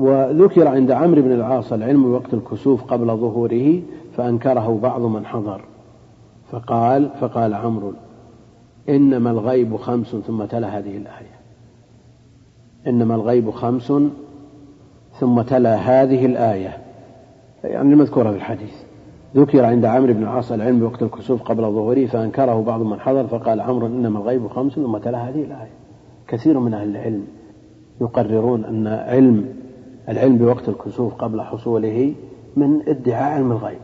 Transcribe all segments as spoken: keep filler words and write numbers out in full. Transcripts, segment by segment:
وذكر عند عمرو بن العاص العلم بوقت الكسوف قبل ظهوره فأنكره بعض من حضر، فقال فقال عمرو إنما الغيب خمس، ثم تلا هذه الآية، إنما الغيب خمس، ثم تلا هذه الآية، يعني المذكورة في الحديث. ذكر عند عمرو بن العاص العلم بوقت الكسوف قبل ظهوره فأنكره بعض من حضر، فقال عمرو إنما الغيب خمس، ثم تلا هذه الآية. كثير من أهل العلم يقررون أن علم العلم بوقت الكسوف قبل حصوله من ادعاء علم الغيب،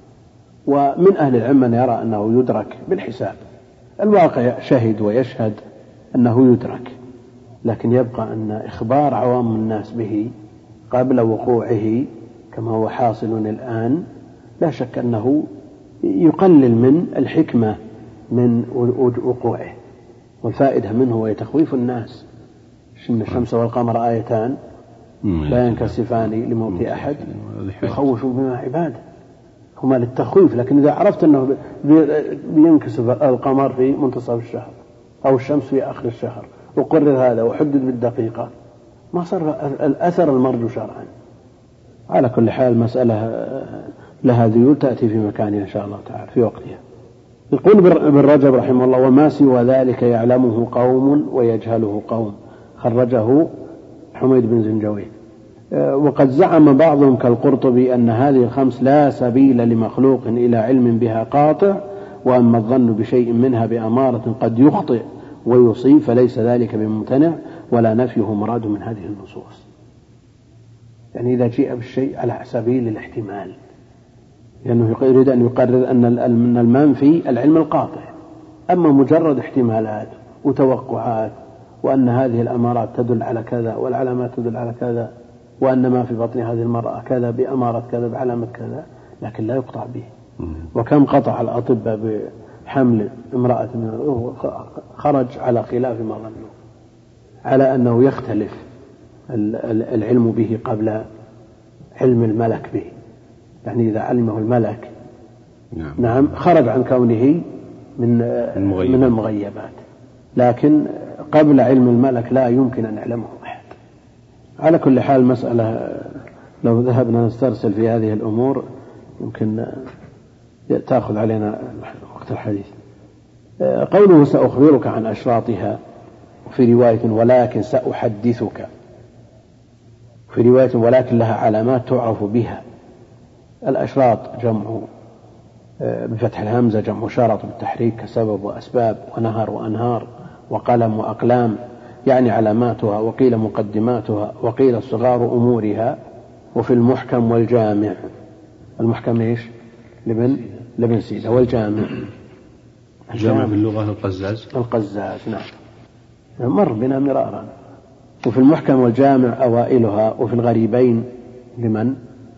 ومن أهل العلم من يرى أنه يدرك بالحساب. الواقع شهد ويشهد أنه يدرك، لكن يبقى أن إخبار عوام الناس به قبل وقوعه كما هو حاصل الآن لا شك أنه يقلل من الحكمة من وقوعه، والفائدة منه ويتخويف الناس. إن الشمس والقمر آيتان لا ينكسفان لموت أحد يخوف بما عباده، هما للتخويف. لكن إذا عرفت أنه بينكسف القمر في منتصف الشهر أو الشمس في آخر الشهر وقرر هذا وحدد بالدقيقة، ما صار الأثر المرجو شرعا. على كل حال مسألة لها ذيول تأتي في مكانها إن شاء الله تعالى في وقتها. يقول ابن رجب رحمه الله وما سوى ذلك يعلمه قوم ويجهله قوم، خرجه حميد بن زنجوي. وقد زعم بعضهم كالقرطبي أن هذه الخمس لا سبيل لمخلوق إلى علم بها قاطع، وأما الظن بشيء منها بأمارة قد يخطئ ويصيب فليس ذلك بممتنع ولا نفيه مراد من هذه النصوص. يعني إذا جاء بالشيء على سبيل الاحتمال، لأنه يريد أن يقرر أن المنفي العلم القاطع، أما مجرد احتمالات وتوقعات وأن هذه الأمارات تدل على كذا والعلامات تدل على كذا وأن ما في بطن هذه المرأة كذا بأمارة كذا بعلامة كذا، لكن لا يقطع به. وكم قطع الأطباء بحمل امرأة من خرج على خلاف ما ظنوا، على أنه يختلف العلم به قبل علم الملك به. يعني إذا علمه الملك نعم, نعم خرج عن كونه من المغيبات. من المغيبات، لكن قبل علم الملك لا يمكن أن يعلمه أحد. على كل حال مسألة لو ذهبنا نسترسل في هذه الأمور يمكن تأخذ علينا وقت الحديث. قوله سأخبرك عن أشراطها، في رواية ولكن سأحدثك، في رواية ولكن لها علامات تعرف بها. الأشراط جمع بفتح الهمزة جمع شرط بالتحريك كسبب وأسباب ونهر وأنهار وقلم وأقلام، يعني علاماتها، وقيل مقدماتها، وقيل صغار أمورها. وفي المحكم والجامع، المحكم إيش؟ لبن لبن سيدة، والجامع الجامع في اللغة القزاز القزاز نعم مر بنا مرارا. وفي المحكم والجامع أوائلها. وفي الغريبين لمن؟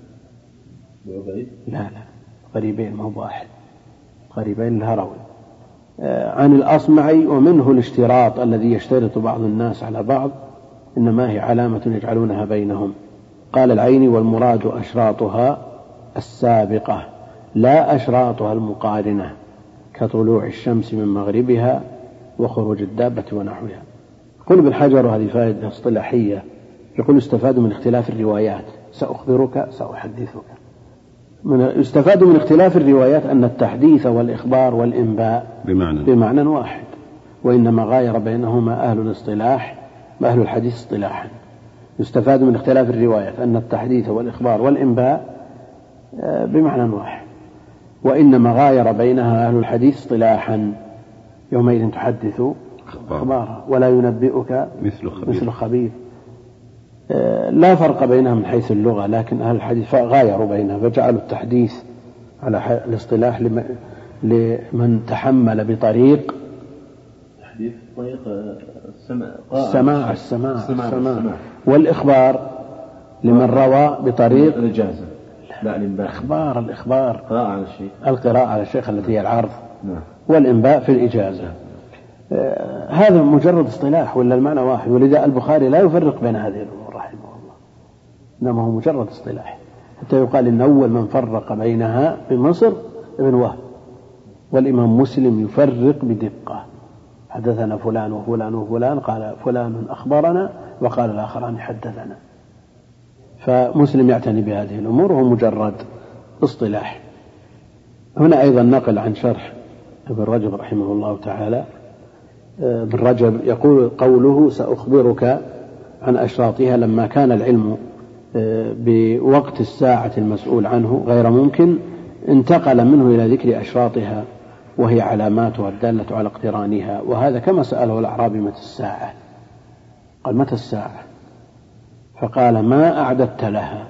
لا لا غريبين ما هو واحد، غريبين الهروي عن الأصمعي. ومنه الاشتراط الذي يشترط بعض الناس على بعض، إنما هي علامة يجعلونها بينهم. قال العيني والمراد أشراطها السابقة لا أشراطها المقارنة كطلوع الشمس من مغربها وخروج الدابة ونحوها. قل ابن حجر وهذه فائدة اصطلاحية، يقول استفاد من اختلاف الروايات، سأخبرك سأحدثك. من استفاد من اختلاف الروايات أن التحديث والإخبار والإنباء بمعنى, بمعنى واحد، وإنما غاير بينهما أهل الاصطلاح أهل الحديث اصطلاحا. يستفاد من اختلاف الروايات أن التحديث والإخبار والإنباء بمعنى واحد، وإنما غاير بينها أهل الحديث اصطلاحا. يومئذ تحدث أخبارها ولا ينبئك مثل خبير, مثل خبير. لا فرق بينها من حيث اللغة، لكن أهل الحديث غايروا بينها فجعلوا التحديث على الاصطلاح لمن تحمل بطريق تحديث طريق السماع السماع, السماع, السماع, السماع والإخبار لمن روى بطريق الإجازة. لا الإنباء إخبار الإخبار قراءة على الشيخ القراءة على الشيخ التي هي العرض، والإنباء في الإجازة. آه هذا مجرد اصطلاح ولا المعنى واحد، ولذا البخاري لا يفرق بين هذه الأمور رحمه الله، إنما هو مجرد اصطلاح، حتى يقال إن أول من فرق بينها بمصر ابن وهب، والإمام مسلم يفرق بدقة، حدثنا فلان وفلان وفلان، قال فلان أخبرنا وقال الآخران حدثنا. فمسلم يعتني بهذه الأمور وهو مجرد اصطلاح. هنا أيضا نقل عن شرح ابن رجب رحمه الله تعالى. ابن رجب يقول قوله سأخبرك عن أشراطها لما كان العلم بوقت الساعة المسؤول عنه غير ممكن انتقل منه إلى ذكر أشراطها وهي علاماتها الدالة على اقترانها. وهذا كما سأله الأعرابي متى الساعة؟ قال متى الساعة؟ فقال ما أعددت لها،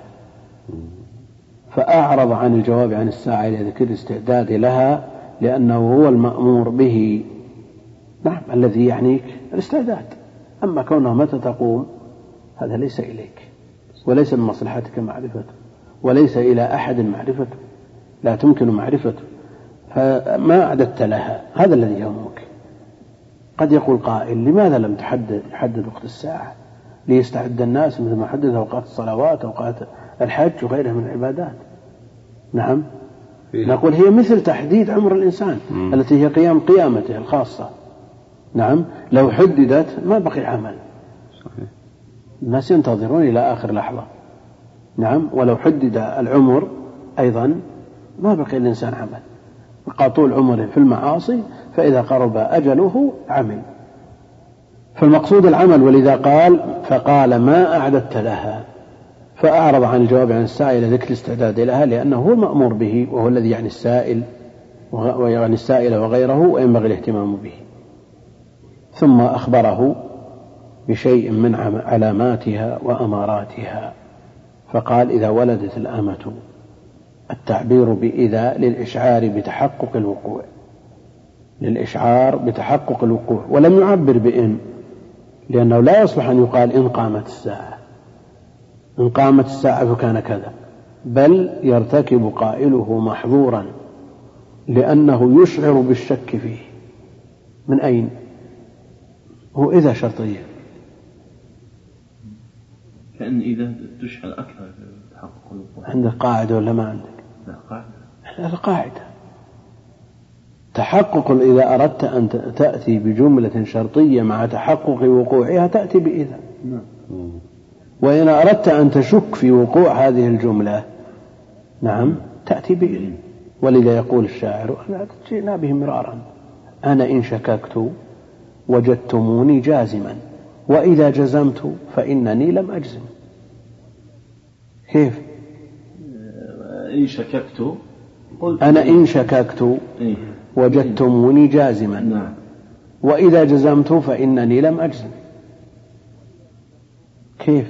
فأعرض عن الجواب عن الساعة إلى ذكر الاستعداد لها لأنه هو المأمور به. نعم الذي يعنيك الاستعداد، أما كونه متى تقوم هذا ليس إليك وليس من مصلحتك معرفته وليس إلى أحد معرفته، لا تمكن معرفته. فما أعددت لها هذا الذي يهمك. قد يقول قائل لماذا لم تحدد يحدد وقت الساعة ليستعد الناس مثل ما حدد أوقات الصلوات أوقات الحج وغيرها من العبادات؟ نعم نقول هي مثل تحديد عمر الإنسان م. التي هي قيام قيامته الخاصة. نعم لو حددت ما بقي عمل، صحيح. الناس ينتظرون إلى آخر لحظة. نعم ولو حدد العمر أيضا ما بقي الإنسان عمل، بقى طول عمره في المعاصي، فإذا قرب أجله عمل. فالمقصود العمل، ولذا قال فقال ما أعددت لها، فأعرض عن الجواب عن الساعة إلى ذكر الاستعداد لها لأنه هو المأمور به وهو الذي يعني السائل ويعني السائل وغيره وينبغي الاهتمام به. ثم أخبره بشيء من علاماتها وأماراتها، فقال إذا ولدت الأمة، التعبير بإذا للإشعار بتحقق الوقوع، للإشعار بتحقق الوقوع، ولم يعبر بإن، لأنه لا يصلح أن يقال إن قامت الساعة، إن قامت الساعة فكان كذا، بل يرتكب قائله محظورا لأنه يشعر بالشك فيه. من أين؟ هو إذا شرطية، كأن إذا تشعر أكثر تحقق الوقوع. عندك قاعدة ولا ما عندك؟ لا قاعدة. القاعدة تحقق، إذا أردت أن تأتي بجملة شرطية مع تحقق وقوعها تأتي بإذا. وإن أردت أن تشك في وقوع هذه الجملة نعم تأتي بإذن. ولذا يقول الشاعر أنا جئنا به مرارا، أنا إن شككت وجدتموني جازما وإذا جزمت فإنني لم أجزم. كيف؟ إن شككت أنا إن شككت وجدتموني جازما وإذا جزمت فإنني لم أجزم. كيف؟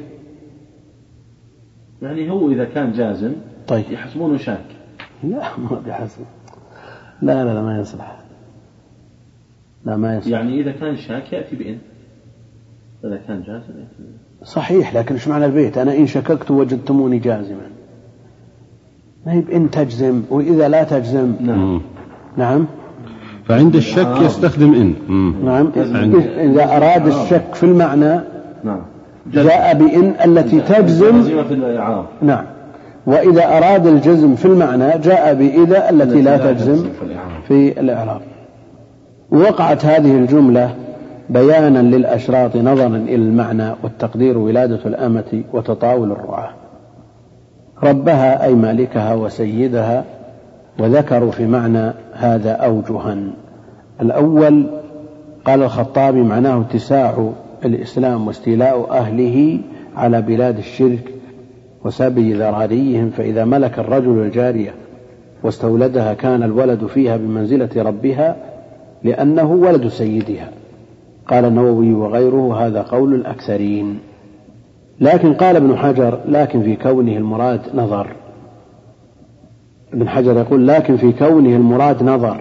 يعني هو إذا كان جازم طيب يحسبونه شاك. لا ما بيحسب، لا لا لا ما يصلح، لا ما يصلح. يعني إذا كان شاك يأتي بإن، إذا كان جازم يأتي بإن. صحيح، لكن إيش معنى البيت؟ أنا إن شككت وجدتموني جازما، ما هي بإن تجزم وإذا لا تجزم. نعم نعم. فعند الشك يستخدم إن. نعم. إذا أراد الشك في المعنى نعم جاء بإن التي تجزم في الإعراب. نعم. وإذا أراد الجزم في المعنى جاء بإذا التي لا تجزم في الإعراب. وقعت هذه الجملة بيانا للأشراط نظرا إلى المعنى، والتقدير ولادة الأمة وتطاول الرعاة، ربها أي مالكها وسيدها. وذكروا في معنى هذا أوجها. الأول قال الخطابي معناه اتساع الإسلام واستيلاء أهله على بلاد الشرك وسبي ذراريهم، فإذا ملك الرجل الجارية واستولدها كان الولد فيها بمنزلة ربها لأنه ولد سيدها. قال النووي وغيره هذا قول الأكثرين. لكن قال ابن حجر لكن في كونه المراد نظر. ابن حجر يقول لكن في كونه المراد نظر.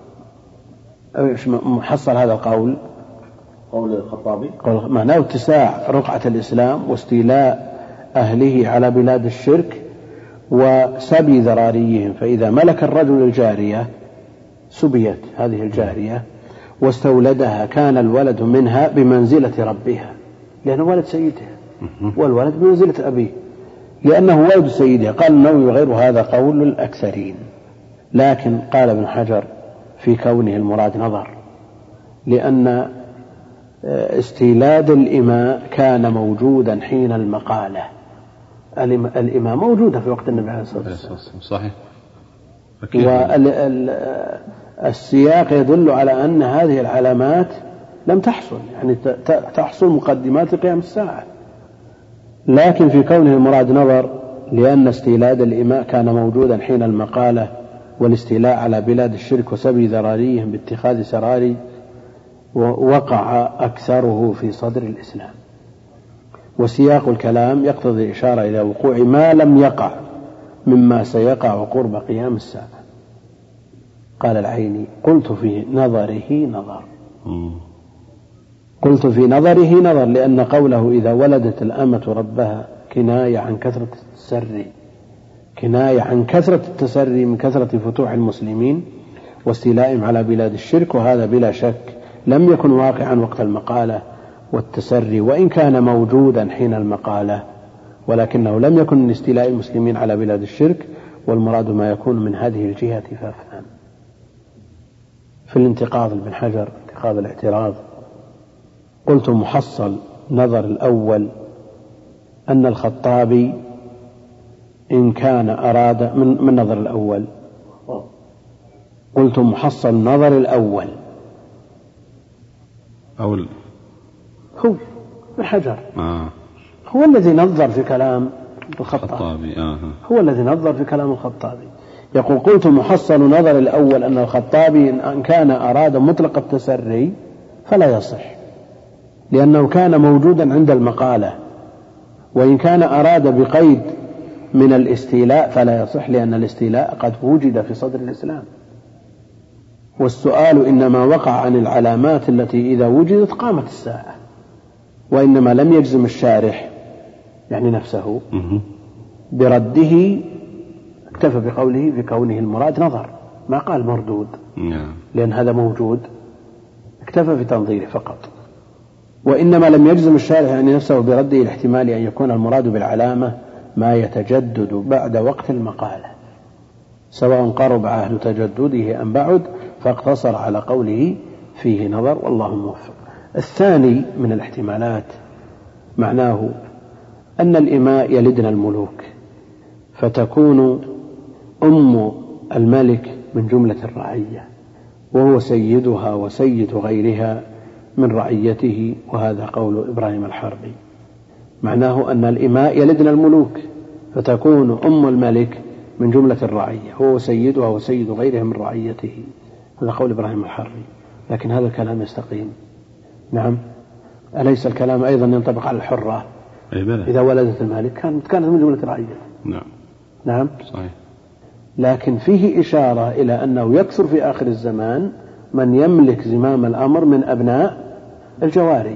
محصل هذا القول قول الخطابي قول معناه اتساع رقعة الإسلام واستيلاء أهله على بلاد الشرك وسبي ذراريهم، فإذا ملك الرجل الجارية سبيت هذه الجارية واستولدها كان الولد منها بمنزلة ربها، لأنه ولد سيدها، والولد بمنزلة أبيه لأنه ولد سيدها. قال النووي وغيره هذا قول الأكثرين. لكن قال ابن حجر في كونه المراد نظر، لأن استيلاد الإماء كان موجودا حين المقالة، الإمام موجودة في وقت النبي عليه الصلاة والسلام صحيح. والسياق يدل على أن هذه العلامات لم تحصل، يعني تحصل مقدمات لقيام الساعة، لكن في كونه المراد نظر لأن استيلاد الإماء كان موجودا حين المقالة والاستيلاء على بلاد الشرك وسبي ذراريهم باتخاذ سراري وقع أكثره في صدر الإسلام. وسياق الكلام يقتضي الإشارة إلى وقوع ما لم يقع مما سيقع قرب قيام الساعة. قال العيني قلت في نظره نظر قلت في نظره نظر لأن قوله إذا ولدت الأمة ربها كناية عن كثرة التسري كناية عن كثرة التسري من كثرة فتوح المسلمين واستيلائهم على بلاد الشرك، وهذا بلا شك لم يكن واقعا وقت المقالة والتسري وإن كان موجودا حين المقالة، ولكنه لم يكن من استيلاء المسلمين على بلاد الشرك، والمراد ما يكون من هذه الجهة فافهم. في الانتقاض ابن حجر انتقاض الاعتراض قلت محصل نظر الأول أن الخطابي إن كان أراد من, من نظر الأول قلت محصل نظر الأول أول هو ابن حجر آه. هو الذي نظر في كلام الخطابي آه. هو الذي نظر في كلام الخطابي. يقول قلت محصل نظر الأول أن الخطابي إن كان أراد مطلق التسري فلا يصح لأنه كان موجودا عند المقالة، وإن كان أراد بقيد من الاستيلاء فلا يصح لأن الاستيلاء قد وجد في صدر الإسلام، والسؤال إنما وقع عن العلامات التي إذا وجدت قامت الساعة، وإنما لم يجزم الشارح يعني نفسه برده، اكتفى بقوله في كونه المراد نظر ما قال مردود لأن هذا موجود، اكتفى في تنظيره فقط. وإنما لم يجزم الشارح يعني نفسه برده الاحتمال أن يكون المراد بالعلامة ما يتجدد بعد وقت المقالة سواء قرب عهد تجدده أم بعد، فاقتصر على قوله فيه نظر والله موفق. الثاني من الاحتمالات معناه أن الإماء يلدن الملوك فتكون أم الملك من جملة الرعية وهو سيدها وسيد غيرها من رعيته، وهذا قول إبراهيم الحربي. معناه أن الإماء يلدن الملوك فتكون أم الملك من جملة الرعية وهو سيدها وسيد غيرها من رعيته، هذا قول إبراهيم الحربي. لكن هذا الكلام يستقيم. نعم، أليس الكلام أيضا ينطبق على الحرة إذا ولدت الملك كانت كانت من جملة الرعية؟ نعم نعم صحيح. لكن فيه إشارة إلى أنه يكثر في آخر الزمان من يملك زمام الأمر من أبناء الجواري.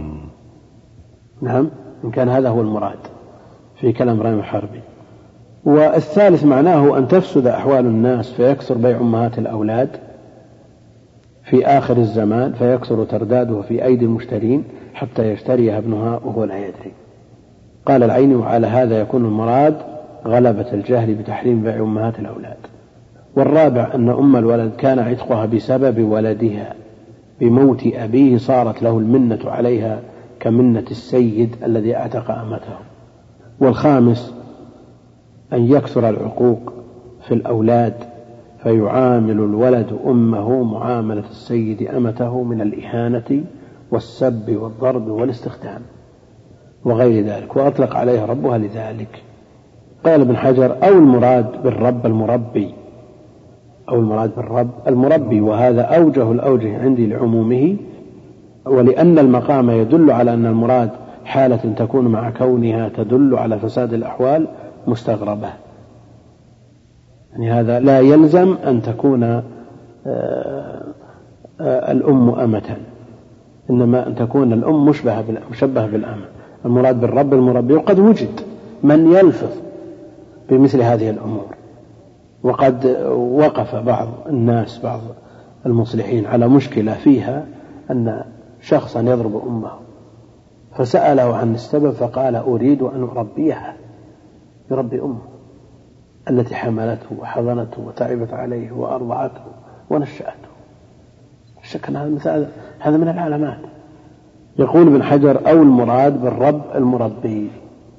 نعم، إن كان هذا هو المراد في كلام إبراهيم الحربي. والثالث معناه أن تفسد أحوال الناس فيكثر بيع أمهات الأولاد في آخر الزمان فيكثر ترداده في أيدي المشترين حتى يشتريها ابنها وهو لا يدري. قال العيني وعلى هذا يكون المراد غلبة الجهل بتحريم بيع أمهات الأولاد. والرابع أن أم الولد كان عتقها بسبب ولدها بموت أبيه صارت له المنة عليها كمنة السيد الذي اعتق أمته. والخامس أن يكثر العقوق في الأولاد فيعامل الولد أمه معاملة السيد أمته من الإهانة والسب والضرب والاستخدام وغير ذلك، وأطلق عليها ربها لذلك. قال ابن حجر أو المراد بالرب المربي أو المراد بالرب المربي، وهذا أوجه الأوجه عندي لعمومه، ولأن المقام يدل على أن المراد حالة تكون مع كونها تدل على فساد الأحوال مستغربة، يعني هذا لا يلزم أن تكون الأم أمة، إنما أن تكون الأم مشبهة مشبهة بالأمة. المراد بالرب المربي وقد وجد من يلفظ بمثل هذه الأمور، وقد وقف بعض الناس بعض المصلحين على مشكلة فيها أن شخصا يضرب أمه فسأله عن السبب فقال أريد أن أربيها، يربي أمه التي حملته وحضنته وتعبت عليه وأرضعته ونشأته. شك أن هذا مثال هذا من العلامات. يقول ابن حجر أو المراد بالرب المربي،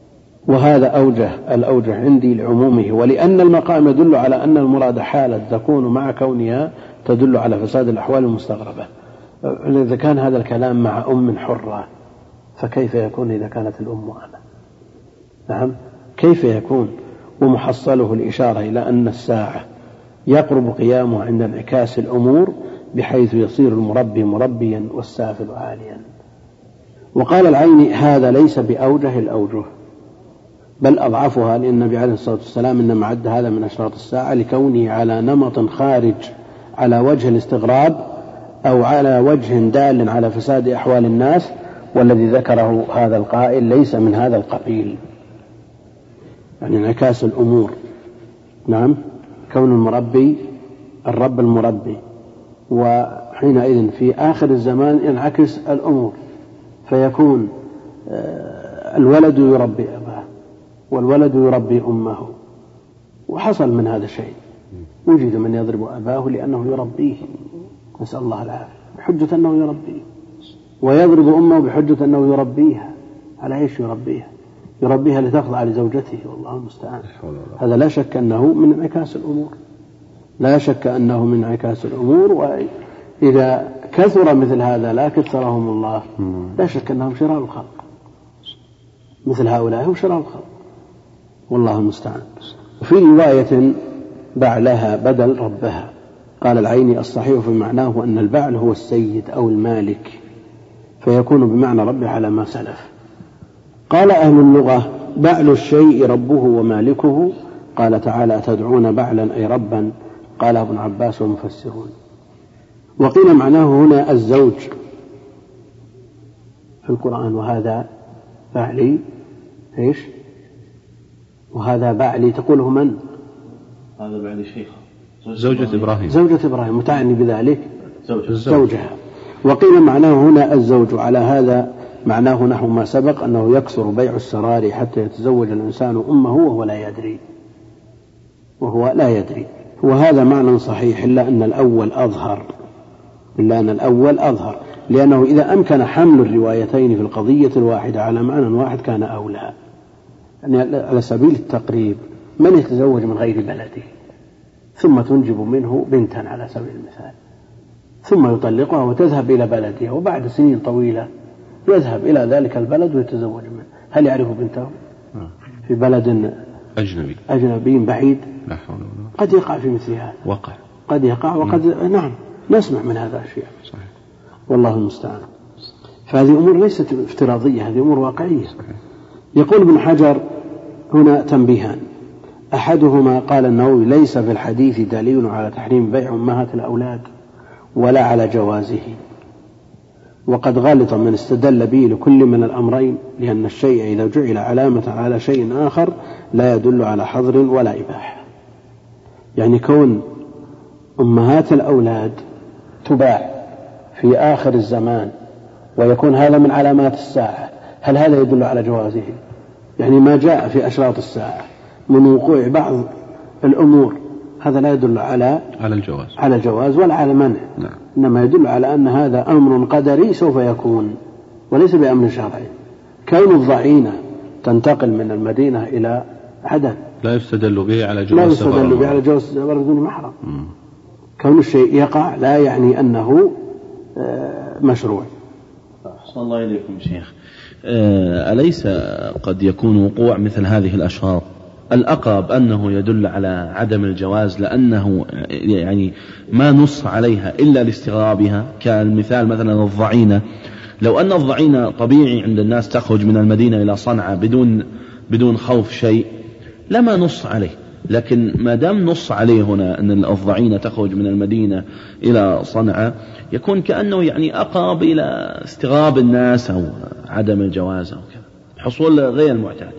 وهذا أوجه الأوجه عندي لعمومه، ولأن المقام يدل على أن المراد حالة تكون مع كونها تدل على فساد الأحوال المستغربة. إذا كان هذا الكلام مع أم حرة فكيف يكون إذا كانت الأم أنا؟ نعم، كيف يكون؟ ومحصله الإشارة إلى أن الساعة يقرب قيامه عند انعكاس الأمور بحيث يصير المربي مربيا والسافل عاليا. وقال العيني هذا ليس بأوجه الأوجه بل أضعفها، لأن النبي عليه الصلاة والسلام إنما عد هذا من أشراط الساعة لكونه على نمط خارج على وجه الاستغراب أو على وجه دال على فساد أحوال الناس، والذي ذكره هذا القائل ليس من هذا القبيل، يعني انعكاس الأمور. نعم، كون المربي الرب المربي، وحينئذ في آخر الزمان ينعكس الأمور فيكون الولد يربي أباه والولد يربي أمه. وحصل من هذا الشيء، وجد من يضرب أباه لأنه يربيه، نسأل الله العافية، بحجة أنه يربيه، ويضرب أمه بحجة أنه يربيها. على إيش يربيها؟ يربيها لتخضع لزوجته، والله المستعان. هذا لا شك أنه من انعكاس الأمور، لا شك أنه من انعكاس الأمور. وإذا كثر مثل هذا لا كثرهم الله، لا شك أنهم شرار الخلق، مثل هؤلاء هم شرار الخلق، والله المستعان. وفي رواية بعلها بدل ربها. قال العيني الصحيح في معناه أن البعل هو السيد أو المالك، فيكون بمعنى ربه على ما سلف. قال أهل اللغة بعل الشيء ربه ومالكه. قال تعالى تدعون بعلا أي ربا. قال ابن عباس والمفسرون. وقيل معناه هنا الزوج في القرآن، وهذا بعلي إيش؟ وهذا بعلي تقوله من؟ هذا بعلي شيخة زوجة إبراهيم، زوجة إبراهيم متعني بذلك زوجها. زوجها. وقيل معناه هنا الزوج، على هذا معناه نحو ما سبق أنه يكثر بيع السرار حتى يتزوج الإنسان أمه وهو لا يدري وهو لا يدري وهذا معنى صحيح، إلا أن الأول أظهر إلا أن الأول أظهر لأنه إذا أمكن حمل الروايتين في القضية الواحدة على معنى واحد كان أولى. يعني على سبيل التقريب، من يتزوج من غير بلده ثم تنجب منه بنتا على سبيل المثال، ثم يطلقها وتذهب إلى بلدها، وبعد سنين طويلة يذهب إلى ذلك البلد ويتزوج منه، هل يعرف بنته في بلد أجنبي أجنبي بعيد؟ لا حول ولا قوة. قد يقع في مثل هذا، وقع قد يقع وقد م. نعم نسمع من هذا الشيء، صحيح. والله المستعان. فهذه أمور ليست افتراضية، هذه أمور واقعية. صحيح. يقول ابن حجر هنا تنبيهان. أحدهما قال النووي ليس في الحديث دليل على تحريم بيع أمهات الأولاد ولا على جوازه، وقد غلط من استدل به لكل من الأمرين، لأن الشيء إذا جعل علامة على شيء آخر لا يدل على حظر ولا إباحة. يعني كون أمهات الأولاد تباع في آخر الزمان ويكون هذا من علامات الساعة، هل هذا يدل على جوازه؟ يعني ما جاء في أشراط الساعة من وقوع بعض الأمور هذا لا يدل على على الجواز على الجواز ولا على منع، نعم. إنما يدل على أن هذا أمر قدري سوف يكون وليس بأمر شرعي. كون الضعينة تنتقل من المدينة إلى عدن لا يستدل به على جواز لا يستدل به على جواز السفر بدون محرم. مم. كون الشيء يقع لا يعني أنه مشروع. أحسن الله إليكم شيخ. أليس قد يكون وقوع مثل هذه الأشراط الأقرب أنه يدل على عدم الجواز، لأنه يعني ما نص عليها إلا لاستغرابها، كالمثال مثلا الضعينة. لو أن الضعينة طبيعي عند الناس تخرج من المدينة إلى صنعاء بدون بدون خوف شيء لما نص عليه، لكن ما دام نص عليه هنا أن الضعينة تخرج من المدينة إلى صنعاء يكون كأنه يعني أقرب إلى استغراب الناس أو عدم الجواز أو كذا، حصول غير المعتاد.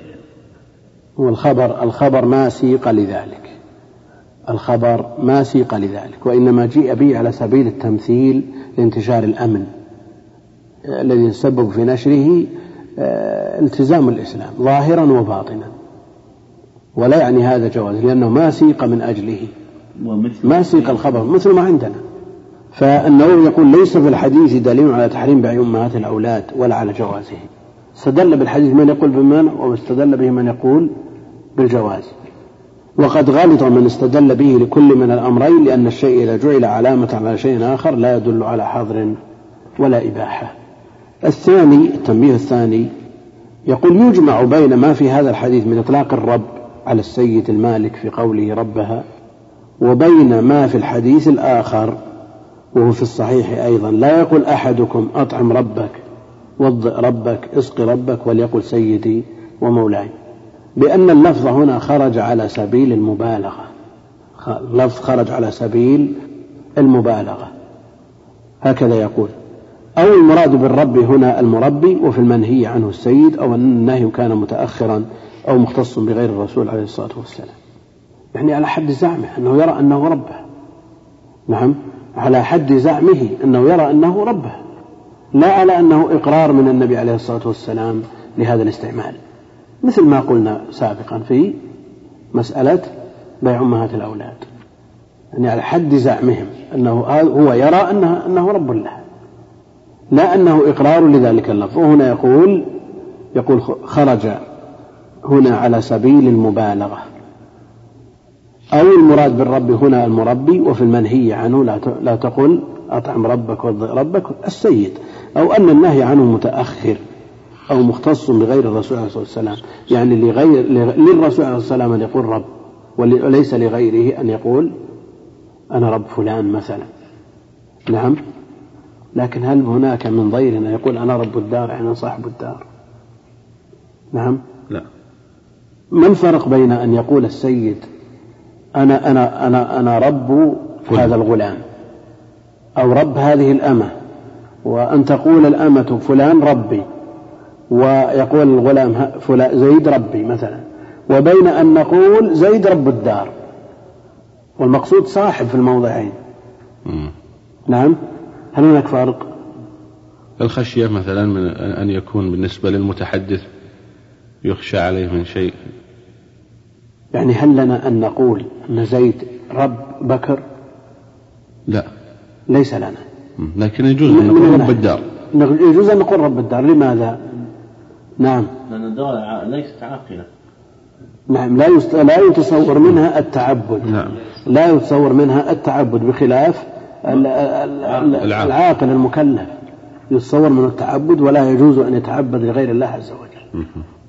والخبر الخبر ما سيق لذلك، الخبر ما سيق لذلك، وإنما جيء به على سبيل التمثيل لانتشار الأمن الذي يسبب في نشره التزام الإسلام ظاهرا وباطنا، ولا يعني هذا جواز لأنه ما سيق من أجله، ما سيق الخبر مثل ما عندنا. فالنووي يقول ليس في الحديث دليل على تحريم بيع أمهات الأولاد ولا على جوازه، استدل بالحديث من يقول بالمنع واستدل به من يقول بالجواز. وقد غلط من استدل به لكل من الأمرين، لأن الشيء إذا جعل علامة على شيء آخر لا يدل على حظر ولا إباحة. الثاني التنبيه الثاني يقول يجمع بين ما في هذا الحديث من إطلاق الرب على السيد المالك في قوله ربها، وبين ما في الحديث الآخر وهو في الصحيح أيضا لا يقول أحدكم أطعم ربك وضع ربك اسق ربك وليقل سيدي ومولاي، بأن اللفظ هنا خرج على سبيل المبالغة، اللفظ خرج على سبيل المبالغة هكذا يقول. أو المراد بالرب هنا المربي وفي المنهي عنه السيد، أو أن النهي كان متأخرا أو مختص بغير الرسول عليه الصلاة والسلام، يعني على حد زعمه أنه يرى أنه ربه. نعم، على حد زعمه أنه يرى أنه ربه، لا على أنه إقرار من النبي عليه الصلاة والسلام لهذا الاستعمال، مثل ما قلنا سابقا في مسألة بيع أمهات الأولاد، يعني على حد زعمهم أنه هو يرى أنه, أنه رب الله، لا أنه إقرار لذلك اللفظ. وهنا يقول يقول خرج هنا على سبيل المبالغة. أو المراد بالرب هنا المربي وفي المنهي عنه لا تقل أطعم ربك وضع ربك السيد، أو أن النهي عنه متأخر أو مختص بغير الرسول عليه الصلاة والسلام، يعني لغير للرسول عليه الصلاة والسلام أن يقول رب، وليس لغيره أن يقول أنا رب فلان مثلا. نعم، لكن هل هناك من غير أن يقول أنا رب الدار يعني صاحب الدار؟ نعم، لا. ما الفرق بين أن يقول السيد أنا أنا أنا أنا رب هذا الغلام أو رب هذه الأمة، وأن تقول الأمة فلان ربي ويقول الغلام فلان زيد ربي مثلا، وبين أن نقول زيد رب الدار والمقصود صاحب في الموضعين؟ م. نعم، هل هناك فرق؟ الخشية مثلا من أن يكون بالنسبة للمتحدث يخشى عليه من شيء، يعني هل لنا أن نقول أن زيد رب بكر؟ لا، ليس لنا، لكن يجوز أن نقول رب الدار، يجوز أن نقول رب الدار. لماذا؟ نعم، لأن الدار ليست عاقلة. نعم، لا لا يتصور منها التعبد. نعم. لا يتصور منها التعبد بخلاف العاقل المكلف يتصور منه التعبد، ولا يجوز أن يتعبد لغير الله عز وجل.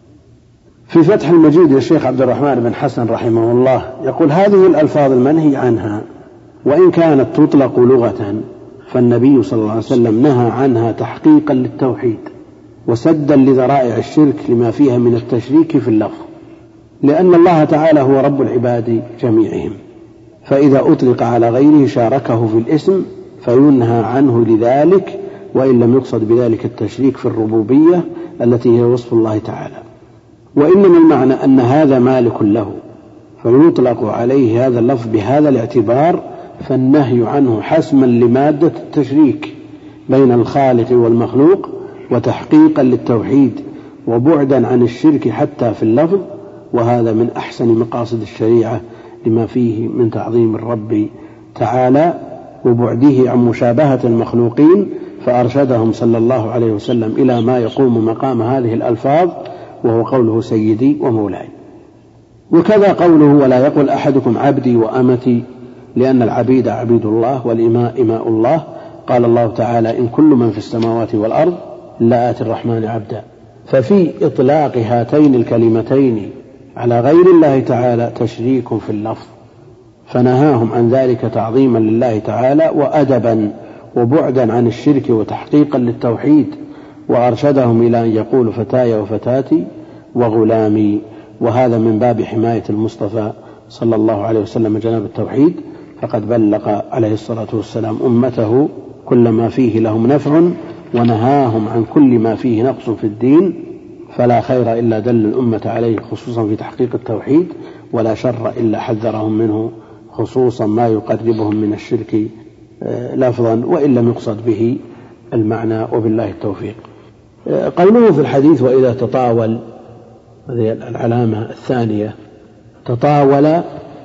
في فتح المجيد للشيخ عبد الرحمن بن حسن رحمه الله يقول هذه الألفاظ المنهي عنها وإن كانت تطلق لغة، فالنبي صلى الله عليه وسلم نهى عنها تحقيقا للتوحيد وسدا لذرائع الشرك لما فيها من التشريك في اللفظ، لأن الله تعالى هو رب العباد جميعهم، فإذا أطلق على غيره شاركه في الاسم فينهى عنه لذلك، وإن لم يقصد بذلك التشريك في الربوبية التي هي وصف الله تعالى. وإنما المعنى أن هذا مالك له فيطلق عليه هذا اللفظ بهذا الاعتبار، فالنهي عنه حسما لمادة التشريك بين الخالق والمخلوق وتحقيقا للتوحيد وبعدا عن الشرك حتى في اللفظ، وهذا من أحسن مقاصد الشريعة لما فيه من تعظيم الرب تعالى وبعده عن مشابهة المخلوقين، فأرشدهم صلى الله عليه وسلم إلى ما يقوم مقام هذه الألفاظ، وهو قوله سيدي ومولاي. وكذا قوله ولا يقل أحدكم عبدي وأمتي، لأن العبيد عبيد الله والإماء إماء الله، قال الله تعالى إن كل من في السماوات والأرض إلا آتي الرحمن عبدا. ففي إطلاق هاتين الكلمتين على غير الله تعالى تشريك في اللفظ، فنهاهم عن ذلك تعظيما لله تعالى وأدبا وبعدا عن الشرك وتحقيقا للتوحيد، وأرشدهم إلى أن يقولوا فتاي وفتاتي وغلامي، وهذا من باب حماية المصطفى صلى الله عليه وسلم جناب التوحيد، فقد بلغ عليه الصلاة والسلام أمته كل ما فيه لهم نفع ونهاهم عن كل ما فيه نقص في الدين، فلا خير إلا دل الأمة عليه خصوصا في تحقيق التوحيد، ولا شر إلا حذرهم منه خصوصا ما يقربهم من الشرك لفظا وإن لم يقصد به المعنى، وبالله التوفيق. قوله في الحديث وإذا تطاول، هذه العلامة الثانية، تطاول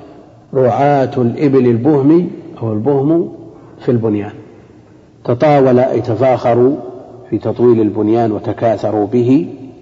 رعاة الإبل البهم أو البهم في البنيان، تطاول أي تفاخروا في تطويل البنيان وتكاثروا به،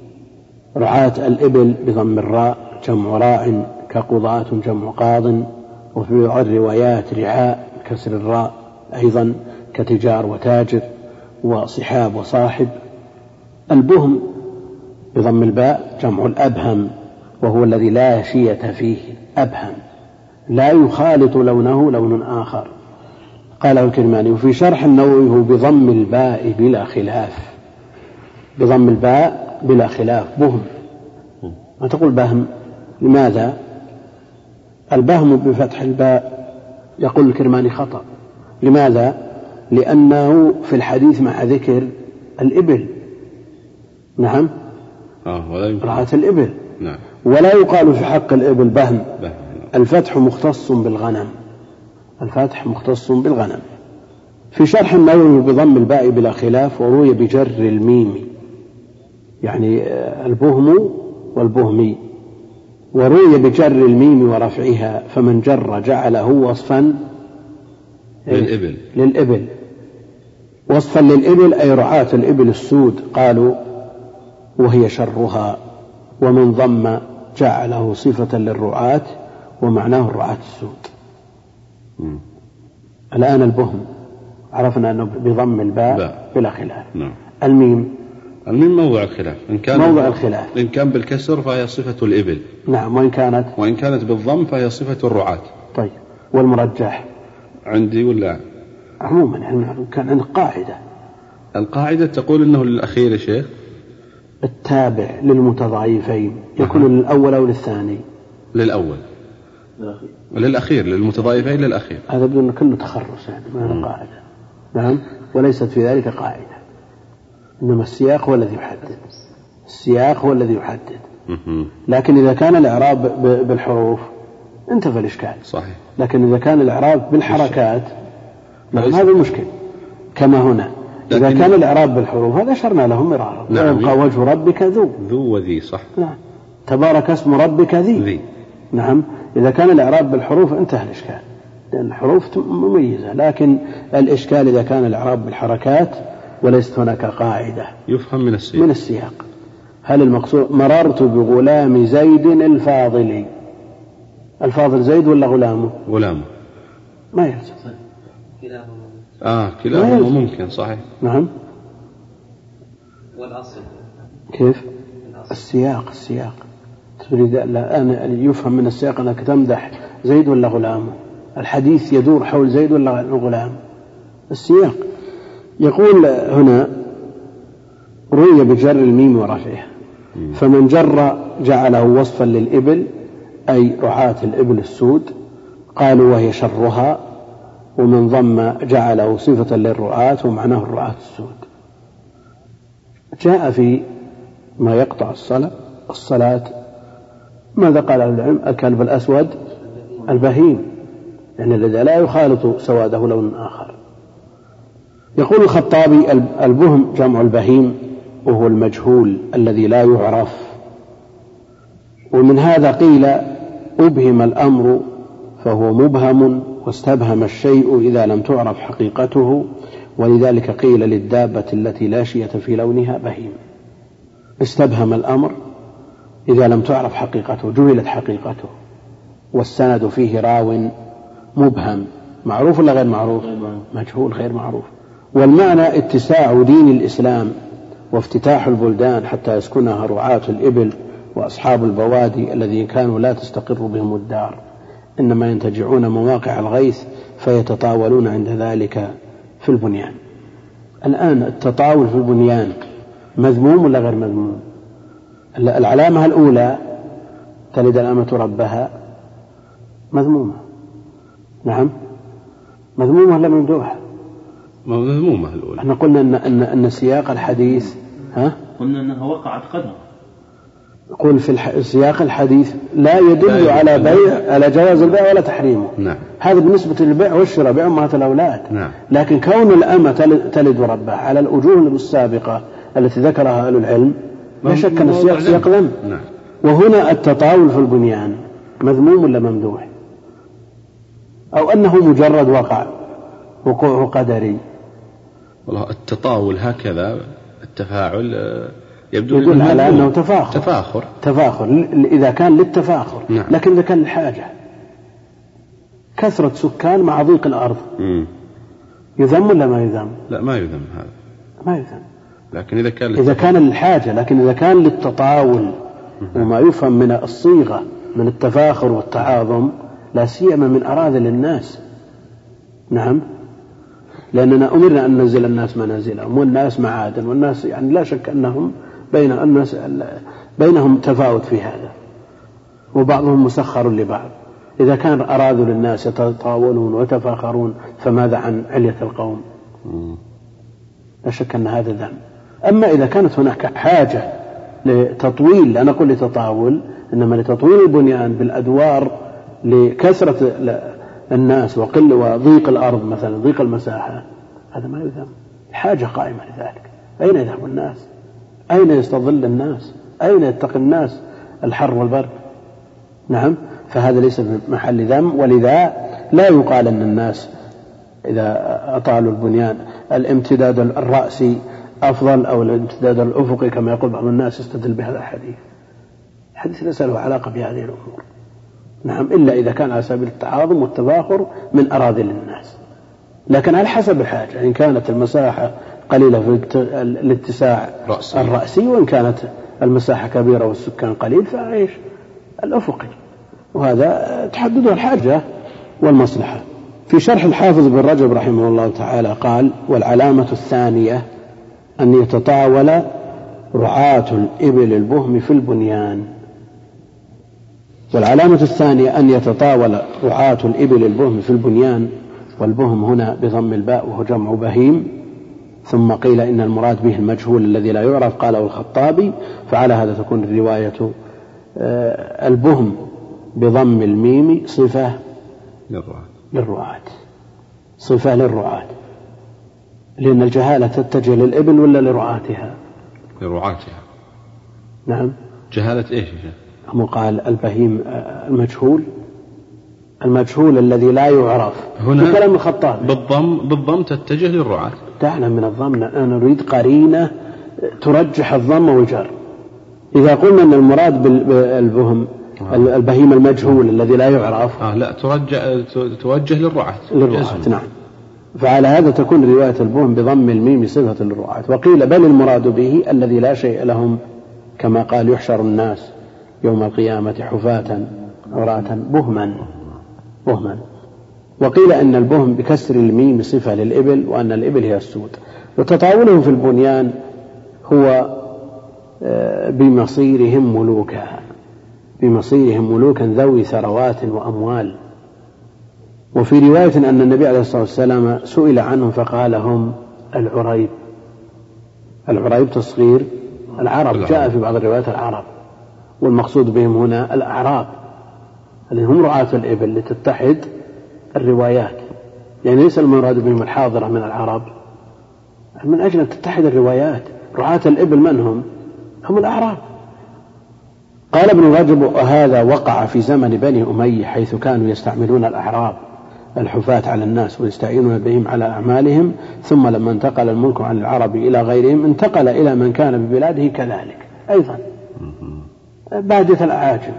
رعاة الإبل بضم الراء جمع راع كقضاة جمع قاض، وفي بعض الروايات رعاء كسر الراء أيضا كتجار وتاجر وصحاب وصاحب. البهم بضم الباء جمع الأبهم، وهو الذي لا شية فيه، أبهم لا يخالط لونه لون آخر. قاله الكرماني. وفي شرح النووي هو بضم الباء بلا خلاف، بضم الباء بلا خلاف بهم، ما تقول بهم. لماذا؟ البهم بفتح الباء يقول الكرماني خطأ. لماذا؟ لأنه في الحديث مع ذكر الإبل. نعم آه رعاة الإبل. نعم. ولا يقال في حق الإبل بهم. الفتح مختص بالغنم، الفتح مختص بالغنم. في شرح النووي بضم الباء بلا خلاف، وروي بجر الميم، يعني البهم والبهمي، وروي بجر الميم ورفعها، فمن جر جعله وصفا للإبل للإبل وصفا للإبل أي رعاة الإبل السود. قالوا وهي شرها، ومن ضم جعله صفة للرعاة ومعناه الرعاة السود. م. الآن البهم عرفنا أنه بضم الباء بلا خلاف. نعم. الميم الميم موضع الخلاف، إن كان موضع الخلاف، إن كان بالكسر فهي صفة الإبل. نعم. وإن كانت وإن كانت بالضم فهي صفة الرعاة. طيب. والمرجح عندي ولا عموما يعني كان عند قاعدة، القاعدة تقول إنه للأخير يا شيخ التابع للمتضاعفين يكون أه. للأول أو للثاني؟ للأول. للأخير للمتضاعفين للأخير. هذا بدون كله تخرص يعني ما هي قاعدة. نعم. وليست في ذلك قاعدة، إنما السياق هو الذي يحدد، السياق هو الذي يحدد. لكن إذا كان الإعراب بالحروف انتفى الإشكال. صحيح. لكن إذا كان الإعراب بالحركات نعم هذا المشكل. كما هنا إذا كان الإعراب بالحروف هذا أشرنا لهم مرارا. نعم. ويبقى وجه ربك ذو ذو وذي. صح. نعم. تبارك اسم ربك ذي. ذي. نعم. إذا كان الإعراب بالحروف انتهى الإشكال، لأن الحروف مميزة. لكن الإشكال إذا كان الإعراب بالحركات وليست هناك قاعدة يفهم من السياق. من السياق. هل المقصود مررت بغلام زيد الفاضل، الفاضل زيد ولا غلامه؟ غلامه. ما يلزم. آه كلاهما ممكن. صحيح. نعم. والأصل كيف؟ الأصل. السياق السياق تريد الآن يفهم من السياق أنك تمدح زيد ولا غلامه، الحديث يدور حول زيد ولا غلام، السياق. يقول هنا روي بجر الميم ورفعها، فمن جر جعله وصفا للإبل أي رعاة الإبل السود. قالوا وهي شرها، ومن ضم جعله صفة للرعاة ومعناه الرعاة السود. جاء في ما يقطع الصلاة الصلاة ماذا قال أهل العلم؟ الكلب الأسود البهيم، يعني الذي لا يخالط سواده لون آخر. يقول الخطابي البهم جمع البهيم، وهو المجهول الذي لا يعرف. ومن هذا قيل أبهم الأمر فهو مبهم، واستبهم الشيء إذا لم تعرف حقيقته، ولذلك قيل للدابة التي لا شية في لونها بهيم. استبهم الأمر إذا لم تعرف حقيقته، جهلت حقيقته. والسند فيه راو مبهم، معروف ولا غير معروف؟ مجهول غير معروف. والمعنى اتساع دين الإسلام وافتتاح البلدان حتى يسكنها رعاة الإبل وأصحاب البوادي الذين كانوا لا تستقر بهم الدار، إنما ينتجعون مواقع الغيث فيتطاولون عند ذلك في البنيان. الآن التطاول في البنيان مذموم ولا غير مذموم؟ العلامة الأولى تلد الأمة ربها مذمومة. نعم مذمومة ولا ممدوحة؟ مذمومة الأولى. احنا قلنا أن, أن, أن سياق الحديث ها؟ قلنا أنها وقعت قدر. يقول في سياق الحديث لا يدل لا على بيع على جواز البيع ولا تحريمه. نعم. هذا بالنسبة للبيع والشراء، بيع أمهات الأولاد. نعم. لكن كون الأمة تلد ربها على الوجوه السابقة التي ذكرها أهل العلم لا شك أن السياق سياق ذم. نعم. وهنا التطاول في البنيان مذموم ولا ممدوح؟ أو أنه مجرد وقع وقوع قدري؟ والله التطاول هكذا التفاعل يبدو يدل على أنه تفاخر تفاخر تفاخر إذا كان للتفاخر. نعم. لكن إذا كان الحاجة كثرة سكان مع ضيق الأرض م. يذم ولا ما يذم؟ لا ما يذم هذا، ما يذم. لكن إذا كان إذا كان للحاجة، لكن إذا كان للتطاول وما يفهم من الصيغة من التفاخر والتعاظم لا سيما من أراذل الناس. نعم، لأننا أمرنا أن ننزل الناس منازلهم والناس معادن، والناس يعني لا شك أنهم بين الناس بينهم تفاوت في هذا، وبعضهم مسخر لبعض. إذا كان أراذل الناس يتطاولون ويتفاخرون فماذا عن علية القوم؟ لا شك أن هذا ذنب. أما إذا كانت هناك حاجة لتطويل، لا نقول لتطاول، إنما لتطويل البنيان بالأدوار لكثرة الناس وقل وضيق الأرض مثلا، ضيق المساحة، هذا ما يذم. الحاجة قائمة لذلك. أين يذهب الناس؟ أين يستظل الناس؟ أين يتقي الناس الحر والبرد؟ نعم، فهذا ليس محل ذم. ولذا لا يقال أن الناس إذا أطالوا البنيان الامتداد الرأسي أفضل أو الامتداد الأفقي كما يقول بعض الناس يستدل بهذا الحديث. الحديث ليس له علاقة بهذه الأمور. نعم، إلا إذا كان على سبيل التعاظم والتفاخر من أراذل الناس. لكن على حسب الحاجة، إن كانت المساحة قليلة في الاتساع رأسي. الرأسي، وإن كانت المساحة كبيرة والسكان قليل فإيش الأفقي، وهذا تحددها الحاجة والمصلحة. في شرح الحافظ بن رجب رحمه الله تعالى قال: والعلامة الثانية أن يتطاول رعاة الإبل البهم في البنيان. والعلامة الثانية أن يتطاول رعاة الإبل البهم في البنيان، والبهم هنا بضم الباء وهو جمع بهيم. ثم قيل إن المراد به المجهول الذي لا يعرف، قاله الخطابي. فعلى هذا تكون الرواية البهم بضم الميم صفة للرعاة، صفة للرعاة، لأن الجهالة تتجه للإبل ولا لرعاتها؟ لرعاتها. نعم. جهالة إيش؟ هم قال البهيم المجهول، المجهول الذي لا يعرف. هنا كلام الخطاب بالضم بالضم تتجه للرعاة. دعنا من الضم، أنا نريد قرينة ترجح الضم والجر. إذا قلنا أن المراد بالبهم آه. البهيم المجهول الذي لا يعرف آه لا ترجع توجه للرعاة للرعاة. نعم، فعلى هذا تكون رواية البهم بضم الميم صفة للرعاة. وقيل بل المراد به الذي لا شيء لهم، كما قال: يحشر الناس يوم القيامة حفاة عراة بهما بهما. وقيل أن البهم بكسر الميم صفة للإبل، وأن الإبل هي السود. وتطاوله في البنيان هو بمصيرهم ملوكا، بمصيرهم ملوكا ذوي ثروات وأموال. وفي رواية أن النبي عليه الصلاة والسلام سئل عنهم فقال: هم العريب. العريب تصغير العرب، جاء في بعض الروايات العرب، والمقصود بهم هنا الأعراب اللي هم رعاة الإبل، لتتحد الروايات. يعني ليس المراد بهم الحاضرة من العرب، من أجل أن تتحد الروايات. رعاة الإبل من هم؟ هم الأعراب. قال ابن رجب: وهذا وقع في زمن بني أمية، حيث كانوا يستعملون الأعراب الحفاة على الناس ويستعينون بهم على أعمالهم. ثم لما انتقل الملك عن العرب إلى غيرهم انتقل إلى من كان ببلاده كذلك أيضا، بادية الأعاجم.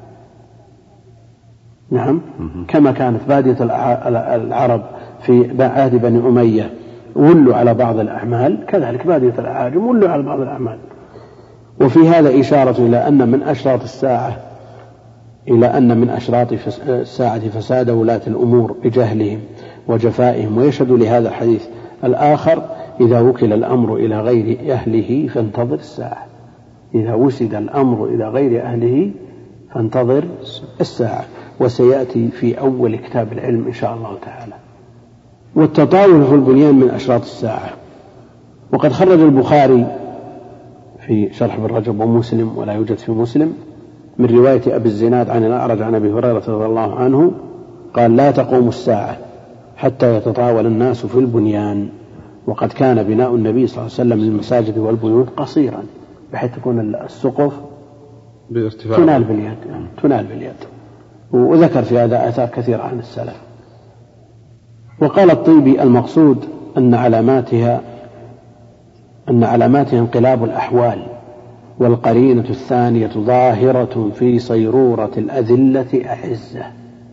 نعم، كما كانت بادية العرب في عهد بني أمية ولوا على بعض الأعمال، كذلك بادية الأعاجم ولوا على بعض الأعمال. وفي هذا إشارة إلى أن من أشراط الساعة إلى أن من أشراط الساعة فساد ولاة الأمور بجهلهم وجفائهم. ويشهد لهذا الحديث الآخر: إذا وكل الأمر إلى غير أهله فانتظر الساعة. إذا وسد الأمر إلى غير أهله فانتظر الساعة. وسيأتي في أول كتاب العلم إن شاء الله تعالى. والتطاول في البنيان من أشراط الساعة. وقد خرج البخاري في شرح ابن رجب ومسلم، ولا يوجد في مسلم، من رواية أبي الزناد عن الأعرج عن أبي هريرة رضي الله عنه قال: لا تقوم الساعة حتى يتطاول الناس في البنيان. وقد كان بناء النبي صلى الله عليه وسلم للمساجد والبيوت قصيرا، بحيث تكون السقف تنال باليد، تنال باليد. وذكر في هذا آثار كثيرة عن السلف. وقال الطيبي: المقصود أن علاماتها أن علاماتها انقلاب الأحوال والقرينة الثانية ظاهرة في صيرورة الأذلة أعزة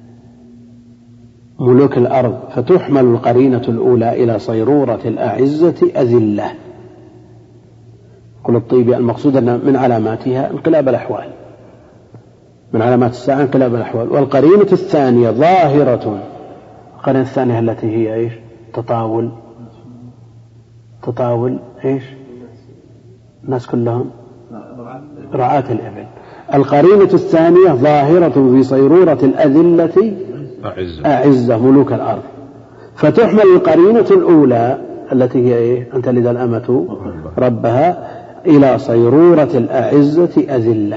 ملوك الأرض، فتحمل القرينة الأولى إلى صيرورة الأعزة أذلة. قل الطيبي المقصود أن من علاماتها انقلاب الأحوال، من علامات الساعة انقلاب الأحوال. والقرينة الثانية ظاهرة، القرينة الثانية التي هي إيش؟ تطاول تطاول إيش؟ الناس كلهم رعاة الإبل. القرينة الثانية ظاهرة في صيرورة الأذلة أعزة ملوك الأرض، فتحمل القرينة الأولى التي هي إيه؟ أن تلد الأمة ربها إلى صيرورة الأعزة أذلة.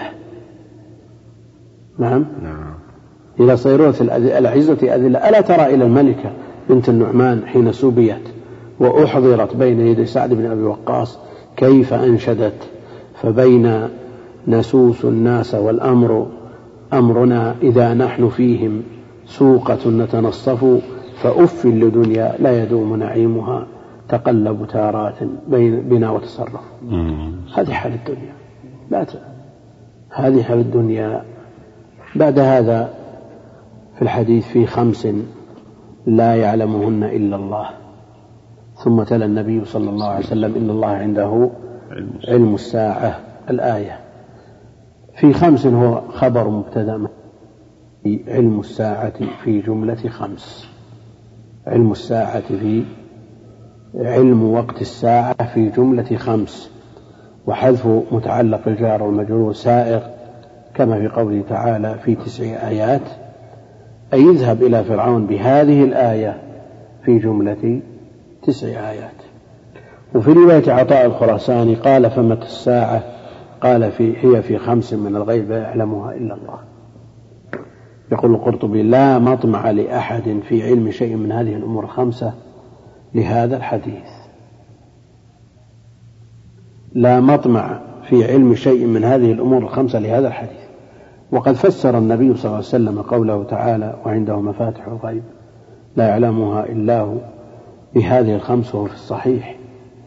نعم. إلى صيرورة الأعزة أذلة. ألا ترى إلى الملكة بنت النعمان حين سبيت وأحضرت بين يدي سعد بن أبي وقاص كيف أنشدت: فبين نسوس الناس والأمر أمرنا إذا نحن فيهم سوقة نتنصف فأف لدنيا لا يدوم نعيمها تقلب تارات بنا وتصرف. هذه حال الدنيا، لا ت... هذه حال الدنيا. بعد هذا في الحديث في خمس لا يعلمهن إلا الله، ثم تلا النبي صلى الله عليه وسلم إن الله عنده علم الساعة الآية. في خمس هو خبر مبتدأ، علم الساعة في جملة خمس، علم الساعة في علم وقت الساعة في جملة خمس، وحذف متعلق الجار والمجرور سائغ كما في قوله تعالى في تسع آيات، أي يذهب إلى فرعون بهذه الآية في جملة تسع آيات. وفي رواية عطاء الخراساني قال فمتى الساعة؟ قال في هي في خمس من الغيب لا يعلمها إلا الله. يقول القرطبي لا مطمع لأحد في علم شيء من هذه الأمور الخمسة لهذا الحديث، لا مطمع في علم شيء من هذه الأمور الخمسة لهذا الحديث. وقد فسر النبي صلى الله عليه وسلم قوله تعالى وعنده مفاتح الغيب لا يعلمها إلا هو بهذه الخمس وهو في الصحيح.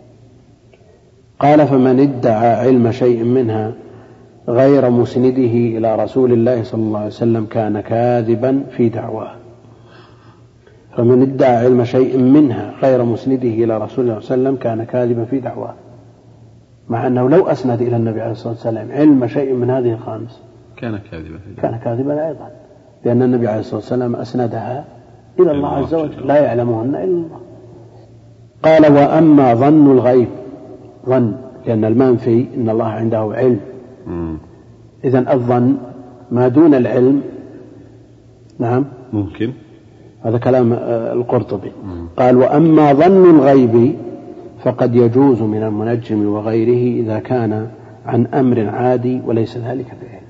قال فمن ادعى علم شيء منها غير مسنده إلى رسول الله صلى الله عليه وسلم كان كاذبا في دعواه. فمن ادعى علم شيء منها غير مسنده إلى رسول الله صلى الله عليه وسلم كان كاذبا في دعواه، مع أنه لو أسند إلى النبي عليه الصلاة والسلام علم شيء من هذه الخمس كان كاذبا كان كاذبا أيضا، لأن النبي عليه الصلاة والسلام أسندها إلى الله عز وجل لا يعلمهن إلا الله. قال وأما ظن الغيب، ظن لأن المنفي إن الله عنده علم، إذن الظن ما دون العلم. نعم ممكن، هذا كلام القرطبي. قال وأما ظن الغيب فقد يجوز من المنجم وغيره إذا كان عن أمر عادي وليس ذلك بعلم.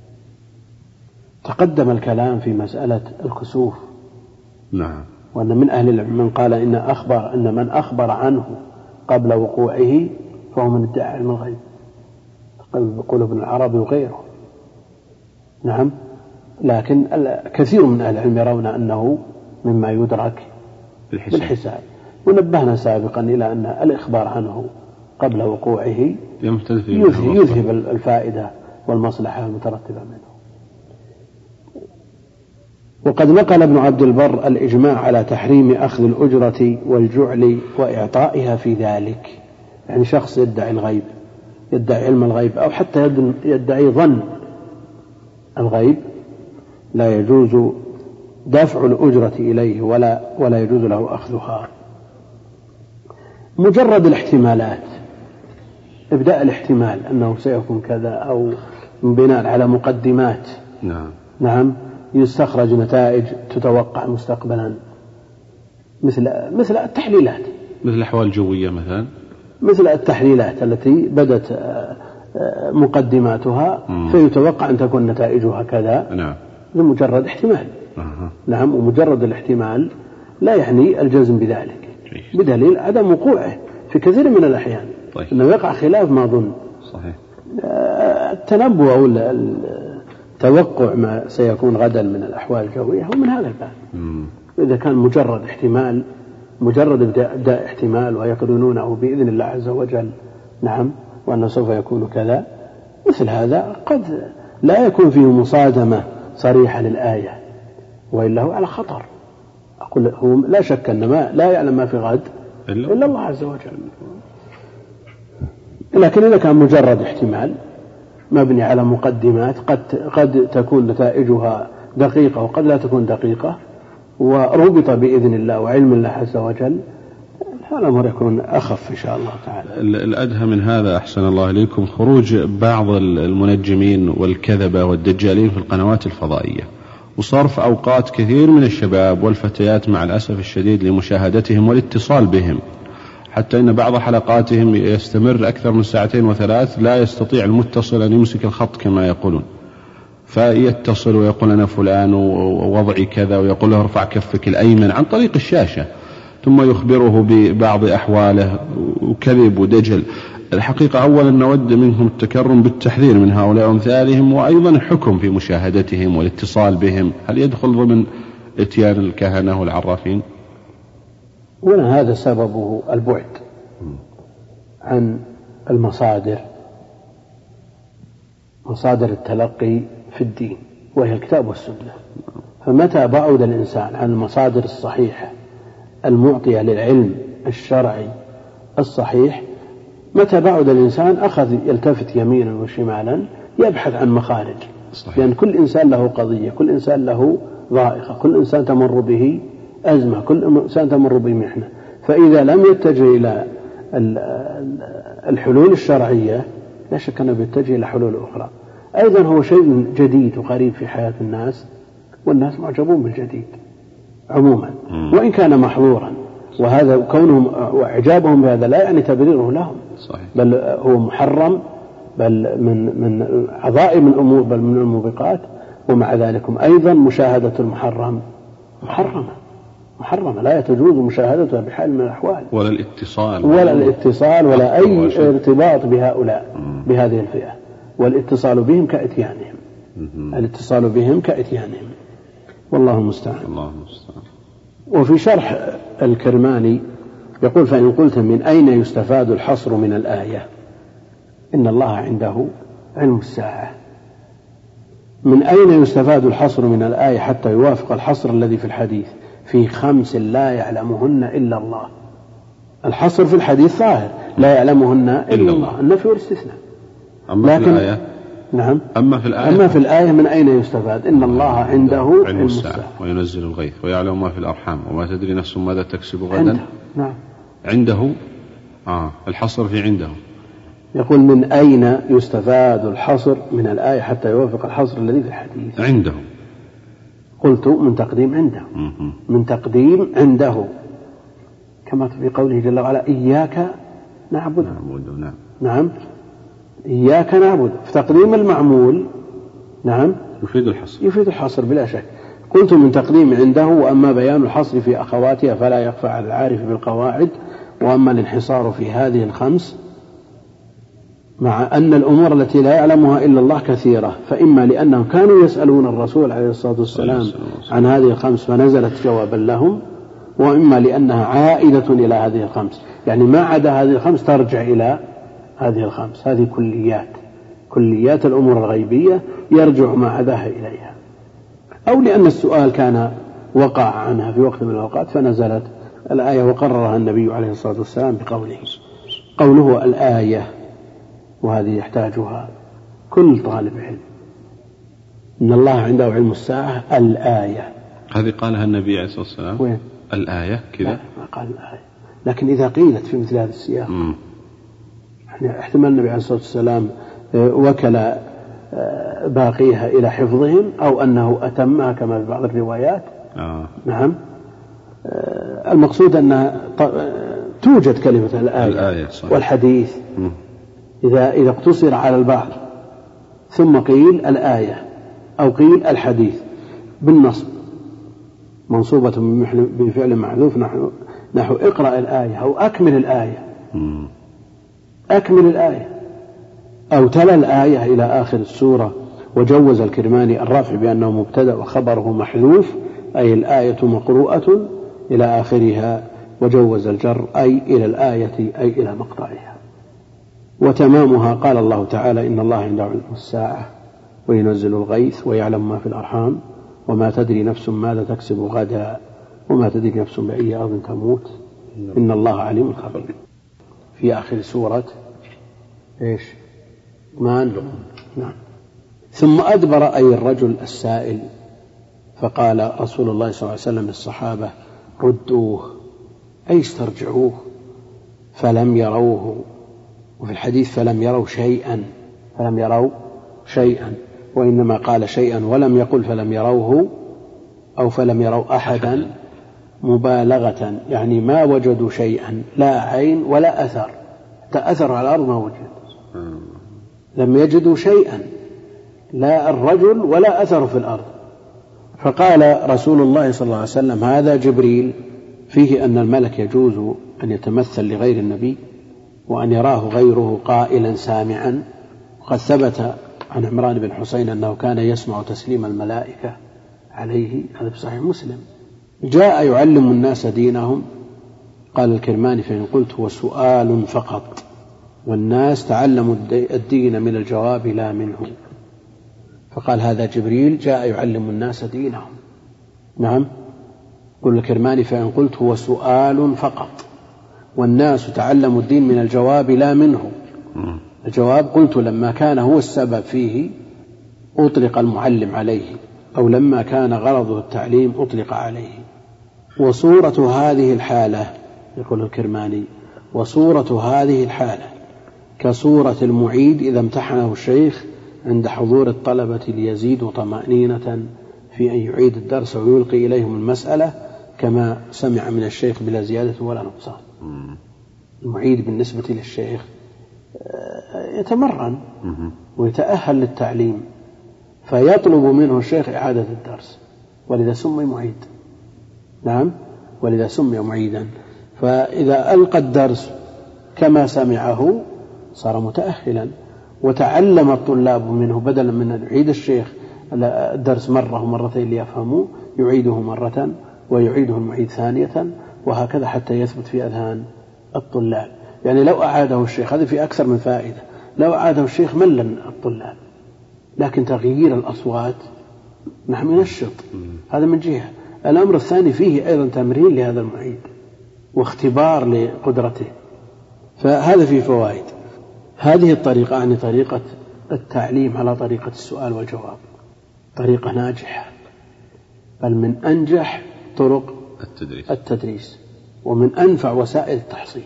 تقدم الكلام في مسألة الكسوف. نعم. وأن من أهل العلم من قال إن أخبر أن من أخبر عنه قبل وقوعه فهو من ادعى علم الغيب، يقول ابن العربي وغيره. نعم، لكن كثير من أهل العلم يرون أنه مما يدرك بالحساب, بالحساب. ونبهنا سابقا إلى أن الإخبار عنه قبل وقوعه يذهب الفائدة والمصلحة المترتبة منه. وقد نقل ابن عبد البر الإجماع على تحريم أخذ الأجرة والجعل وإعطائها في ذلك. يعني شخص يدعي الغيب، يدعي علم الغيب، أو حتى يدعي ظن الغيب، لا يجوز دفع الأجرة إليه ولا ولا يجوز له أخذها. مجرد الاحتمالات، إبداء الاحتمال أنه سيكون كذا أو بناء على مقدمات. نعم. نعم، يستخرج نتائج تتوقع مستقبلا، مثل مثل التحليلات، مثل الأحوال الجوية مثلا، مثل التحليلات التي بدت مقدماتها مم. فيتوقع أن تكون نتائجها كذا. نعم. بمجرد احتمال. أه. نعم، ومجرد الاحتمال لا يعني الجزم بذلك، بدليل عدم وقوعه في كثير من الأحيان. طيب. أنه يقع خلاف ما ظن. صحيح. التنبؤ أو التوقع ما سيكون غدا من الأحوال الجوية هو من هذا الباب. مم. إذا كان مجرد احتمال، مجرد ابداء احتمال ويقرنونه بإذن الله عز وجل، نعم، وأنه سوف يكون كذا، مثل هذا قد لا يكون فيه مصادمة صريحة للآية، وإلا هو على خطر. أقول هو لا شك أن ما لا يعلم ما في غد إلا الله عز وجل، لكن إذا كان مجرد احتمال مبني على مقدمات قد قد تكون نتائجها دقيقة وقد لا تكون دقيقة، وربط بإذن الله وعلم الله عز وجل، هذا الأمر يكون أخف إن شاء الله تعالى. الأدهى من هذا أحسن الله إليكم خروج بعض المنجمين والكذبة والدجالين في القنوات الفضائية، وصرف أوقات كثير من الشباب والفتيات مع الأسف الشديد لمشاهدتهم والاتصال بهم، حتى إن بعض حلقاتهم يستمر أكثر من ساعتين وثلاث لا يستطيع المتصل أن يمسك الخط كما يقولون، فيتصل ويقول أنا فلان ووضعي كذا، ويقول له ارفع كفك الأيمن عن طريق الشاشة، ثم يخبره ببعض أحواله، وكذب ودجل. الحقيقة أولا نود منهم التكرم بالتحذير من هؤلاء وأمثالهم، وأيضا الحكم في مشاهدتهم والاتصال بهم. هل يدخل ضمن اتيان الكهنة والعرافين؟ ولا هذا سببه البعد عن المصادر، مصادر التلقي في الدين وهي الكتاب والسنة. فمتى بعد الإنسان عن المصادر الصحيحة المعطية للعلم الشرعي الصحيح، متى بعد الإنسان أخذ يلتفت يمينا وشمالا يبحث عن مخارج، صحيح. لأن كل إنسان له قضية، كل إنسان له ضائقة، كل إنسان تمر به أزمة، كل إنسان تمر به محنة. فإذا لم يتجه إلى الحلول الشرعية لا شك أنه يتجه إلى حلول أخرى. أيضا هو شيء جديد وغريب في حياة الناس، والناس معجبون بالجديد عموما وإن كان محظورا، وهذا كونهم وإعجابهم بهذا لا يعني تبريره لهم، صحيح. بل هو محرم، بل من من عظائم الأمور، بل من الموبقات. ومع ذلك أيضا مشاهدة المحرم محرمة محرمة لا يتجوز مشاهدتها بحال من الأحوال، ولا الاتصال ولا الاتصال ولا أي ارتباط بهؤلاء بهذه الفئة، والاتصال بهم كإتيانهم الاتصال بهم كإتيانهم والله المستعان. الله المستعان. وفي شرح الكرماني يقول: فإن قلت من أين يستفاد الحصر من الآية؟ إن الله عنده علم الساعة. من أين يستفاد الحصر من الآية حتى يوافق الحصر الذي في الحديث في خمس لا يعلمهن إلا الله؟ الحصر في الحديث ظاهر لا يعلمهن إلا الله، النفي والاستثناء. أما في الآية نعم أما في الآية أما في الآية من أين يستفاد؟ إن الله عنده علم الساعة وينزل الغيث ويعلم ما في الأرحام وما تدري نفس ماذا تكسب غدا. عنده. نعم عنده آه الحصر في عنده. يقول: من أين يستفاد الحصر من الآية حتى يوافق الحصر الذي في الحديث؟ عنده. قلت: من تقديم عنده، من تقديم عنده، كما في قوله جل وعلا: إياك نعبد. نعم نعم إياك نعبد، في تقديم المعمول نعم يفيد الحصر يفيد الحصر بلا شك. قلت: من تقديم عنده. وأما بيان الحصر في أخواتها فلا يخفى على العارف بالقواعد. وأما الانحصار في هذه الخمس مع أن الأمور التي لا يعلمها إلا الله كثيرة، فإما لأنهم كانوا يسألون الرسول عليه الصلاة والسلام عن هذه الخمس فنزلت جوابا لهم، وإما لأنها عائدة إلى هذه الخمس، يعني ما عدا هذه الخمس ترجع إلى هذه الخمس، هذه كليات كليات الأمور الغيبية يرجع ما عداها إليها، أو لأن السؤال كان وقع عنها في وقت من الأوقات فنزلت الآية وقررها النبي عليه الصلاة والسلام بقوله. قوله الآية، وهذه يحتاجها كل طالب علم. إن الله عنده علم الساعة الآية، هذه قالها النبي عليه الصلاة والسلام. وين الآية كذا؟ ما قال الآية، لكن إذا قيلت في مثل هذا السياق يعني احتمال النبي عليه الصلاة والسلام وكل باقيها إلى حفظهم، أو أنه أتمها كما في بعض الروايات. آه. نعم. المقصود أن توجد كلمة الآية, الآية والحديث م. إذا إذا اقتصر على البعض ثم قيل الآية أو قيل الحديث بالنصب منصوبة بفعل محذوف نحو نحو اقرأ الآية أو أكمل الآية م. أكمل الآية أو تلا الآية إلى آخر السورة. وجوز الكرماني الرفع بأنه مبتدأ وخبره محذوف، أي الآية مقروءة إلى آخرها، وجوز الجر أي إلى الآية أي إلى مقطعها. وتمامها قال الله تعالى إن الله عنده علم الساعة وينزل الغيث ويعلم ما في الأرحام وما تدري نفس ماذا تكسب غدا وما تدري نفس بأي أرض تموت إن الله عليم خبير. في آخر سورة إيش؟ ما نعم. ثم أدبر أي الرجل السائل فقال رسول الله صلى الله عليه وسلم للصحابة ردوه أي استرجعوه فلم يروه. وفي الحديث فلم يروا شيئا فلم يروا شيئا وإنما قال شيئا ولم يقل فلم يروه أو فلم يروا أحدا مبالغة، يعني ما وجدوا شيئا لا عين ولا أثر، حتى أثر على الأرض ما وجد، لم يجدوا شيئا لا الرجل ولا أثر في الأرض. فقال رسول الله صلى الله عليه وسلم هذا جبريل. فيه أن الملك يجوز أن يتمثل لغير النبي وأن يراه غيره قائلا سامعا. وقد ثبت عن عمران بن حسين أنه كان يسمع تسليم الملائكة عليه، هذا في صحيح مسلم. جاء يعلم الناس دينهم. قال الكرماني فإن قلت هو سؤال فقط والناس تعلموا الدين من الجواب لا منه. فقال هذا جبريل جاء يعلم الناس دينهم. نعم. قل الكرماني فإن قلت هو سؤال فقط والناس تعلموا الدين من الجواب لا منه. الجواب قلت لما كان هو السبب فيه أطلق المعلم عليه، أو لما كان غرضه التعليم أطلق عليه. وصورة هذه الحالة يقول الكرماني وصورة هذه الحالة كصورة المعيد إذا امتحنه الشيخ عند حضور الطلبة ليزيدوا طمأنينة في أن يعيد الدرس ويلقي إليهم المسألة كما سمع من الشيخ بلا زيادة ولا نقصان. المعيد بالنسبة للشيخ يتمرن ويتأهل للتعليم فيطلب منه الشيخ إعادة الدرس، ولذا سمي معيد. نعم، ولذا سمي معيدا. فإذا ألقى الدرس كما سمعه صار متأهلا وتعلم الطلاب منه، بدلا من أن يعيد الشيخ الدرس مرة ومرتين ليفهموا يعيده مرة ويعيده المعيد ثانية، وهكذا حتى يثبت في أذهان الطلاب. يعني لو أعاده الشيخ، هذا في أكثر من فائدة، لو أعاده الشيخ ملن الطلاب، لكن تغيير الأصوات نحن ينشط. هذا من جهة. الأمر الثاني فيه أيضا تمرين لهذا المعيد واختبار لقدرته، فهذا فيه فوائد. هذه الطريقة يعني طريقة التعليم على طريقة السؤال والجواب، طريقة ناجحة، بل من أنجح طرق التدريس, التدريس ومن أنفع وسائل التحصيل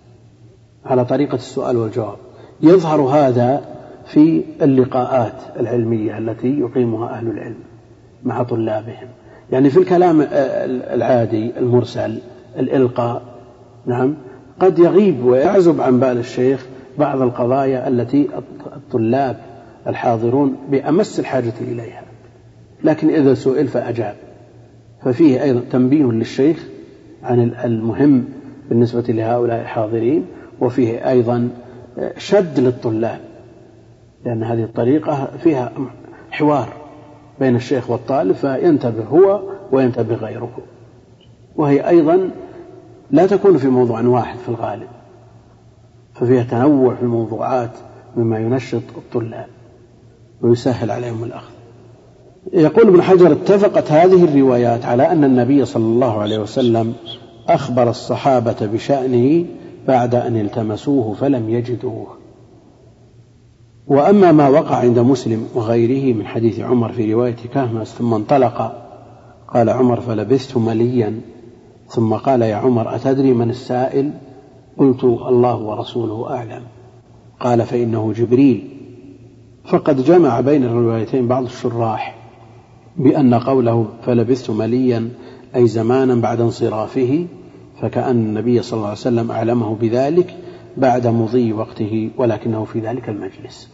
على طريقة السؤال والجواب. يظهر هذا في اللقاءات العلمية التي يقيمها أهل العلم مع طلابهم. يعني في الكلام العادي المرسل الإلقاء، نعم، قد يغيب ويعزب عن بال الشيخ بعض القضايا التي الطلاب الحاضرون بأمس الحاجة إليها، لكن إذا سئل فأجاب. ففيه أيضا تنبيه للشيخ عن المهم بالنسبة لهؤلاء الحاضرين، وفيه أيضا شد للطلاب، لأن هذه الطريقة فيها حوار بين الشيخ والطالب فينتبه هو وينتبه غيره. وهي أيضا لا تكون في موضوع واحد في الغالب، ففيها تنوع في الموضوعات مما ينشط الطلاب ويسهل عليهم الأخذ. يقول ابن حجر اتفقت هذه الروايات على أن النبي صلى الله عليه وسلم أخبر الصحابة بشأنه بعد أن التمسوه فلم يجدوه. وأما ما وقع عند مسلم وغيره من حديث عمر في رواية كهمس ثم انطلق، قال عمر فلبثت مليا ثم قال يا عمر أتدري من السائل؟ قلت الله ورسوله أعلم. قال فإنه جبريل. فقد جمع بين الروايتين بعض الشراح بأن قوله فلبثت مليا أي زمانا بعد انصرافه، فكأن النبي صلى الله عليه وسلم أعلمه بذلك بعد مضي وقته، ولكنه في ذلك المجلس.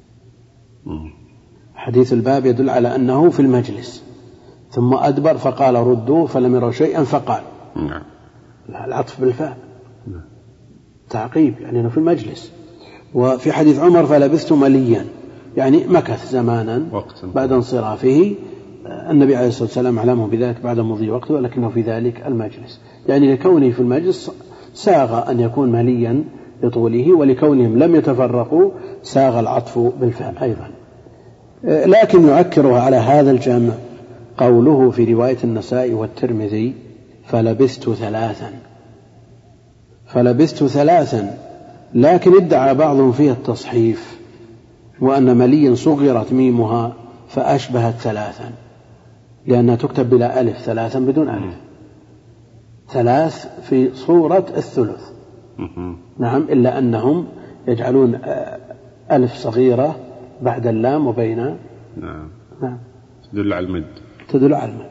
حديث الباب يدل على أنه في المجلس، ثم أدبر فقال ردوه فلم يروا شيئا فقال. العطف بالفاء تعقيب، يعني أنه في المجلس. وفي حديث عمر فلبثت مليا يعني مكث زمانا بعد انصرافه، النبي عليه الصلاة والسلام أعلمه بذلك بعد مضي وقته، ولكنه في ذلك المجلس، يعني لكونه في المجلس ساغ أن يكون مليا لطوله، ولكونهم لم يتفرقوا ساغ العطف بالفاء أيضا. لكن يؤكرها على هذا الجمع قوله في رواية النسائي والترمذي فلبثت ثلاثا، فلبثت ثلاثا، لكن ادعى بعضهم فيها التصحيف وأن ملي صغرت ميمها فأشبهت ثلاثا، لأنها تكتب بلا ألف، ثلاثا بدون ألف، ثلاث في صورة الثلث. نعم، إلا أنهم يجعلون ألف صغيرة بعد اللام وبين. نعم. نعم. تدل على المد. تدل على المد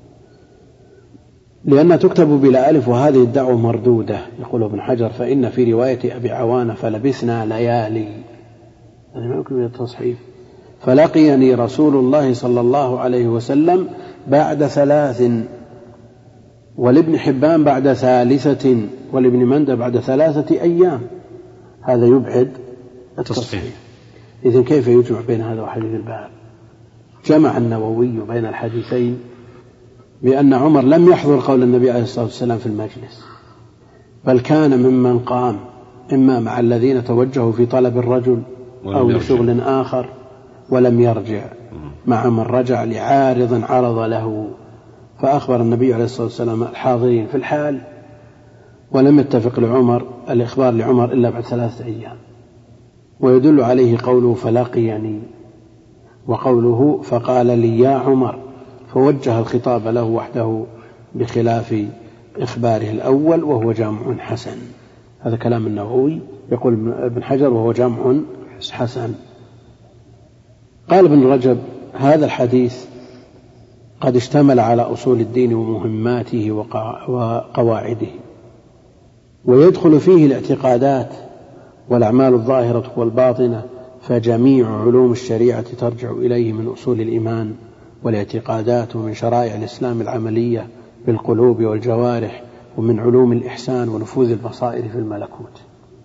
لأنها تكتب بلا ألف، وهذه الدعوة مردودة. يقول ابن حجر فإن في رواية أبي عوانة فلبثنا ليالي، يعني ما يمكن التصحيف. فلقيني رسول الله صلى الله عليه وسلم بعد ثلاث، ولابن حبان بعد ثالثة، ولابن مندى بعد ثلاثة أيام. هذا يبعد التصحيف. إذن كيف يجمع بين هذا وحديث الباب؟ جمع النووي بين الحديثين بأن عمر لم يحضر قول النبي عليه الصلاة والسلام في المجلس، بل كان ممن قام إما مع الذين توجهوا في طلب الرجل أو لشغل آخر ولم يرجع، مع من رجع لعارض عرض له، فأخبر النبي عليه الصلاة والسلام الحاضرين في الحال، ولم يتفق لعمر الإخبار لعمر إلا بعد ثلاثة أيام. ويدل عليه قوله فلقيني، وقوله فقال لي يا عمر، فوجه الخطاب له وحده بخلاف إخباره الأول، وهو جامع حسن. هذا كلام النووي. يقول ابن حجر وهو جامع حسن. قال ابن رجب هذا الحديث قد اشتمل على أصول الدين ومهماته وقواعده، ويدخل فيه الاعتقادات والأعمال الظاهرة والباطنة، فجميع علوم الشريعة ترجع إليه من أصول الإيمان والاعتقادات، ومن شرائع الإسلام العملية بالقلوب والجوارح، ومن علوم الإحسان ونفوذ البصائر في الملكوت.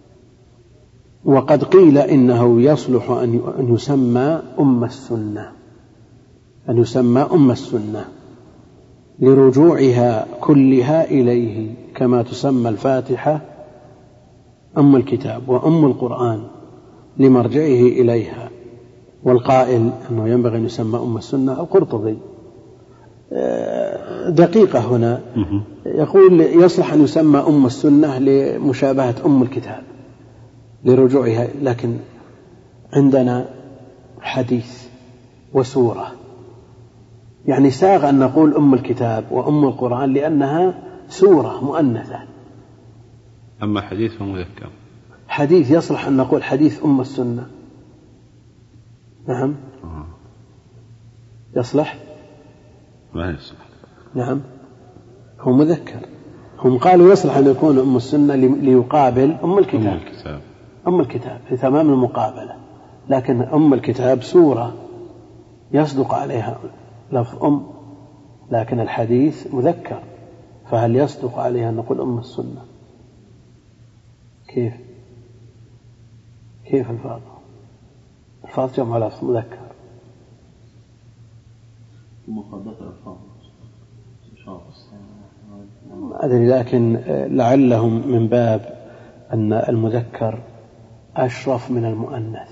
وقد قيل إنه يصلح أن يسمى أم السنة، أن يسمى أم السنة لرجوعها كلها إليه، كما تسمى الفاتحة أم الكتاب وأم القرآن لمرجعه إليها. والقائل أنه ينبغي أن يسمى أم السنة القرطبي. دقيقة هنا، يقول يصلح أن يسمى أم السنة لمشابهة أم الكتاب لرجوعها، لكن عندنا حديث وسورة، يعني ساغ أن نقول أم الكتاب وأم القرآن لأنها سورة مؤنثة. أما حديث فمذكر. حديث يصلح أن نقول حديث أم السنة. نعم. آه. يصلح؟ ما يصلح. نعم، هو مذكر. هم قالوا يصلح أن يكون أم السنة ليقابل أم الكتاب. أم الكتاب. أم الكتاب في تمام المقابلة، لكن أم الكتاب سورة يصدق عليها لفظ أم، لكن الحديث مذكر، فهل يصدق عليها أن نقول أم السنة؟ كيف كيف الفاظ الفاظ جمع لفظ مذكر. ما أدري، لكن لعلهم من باب أن المذكر أشرف من المؤنث.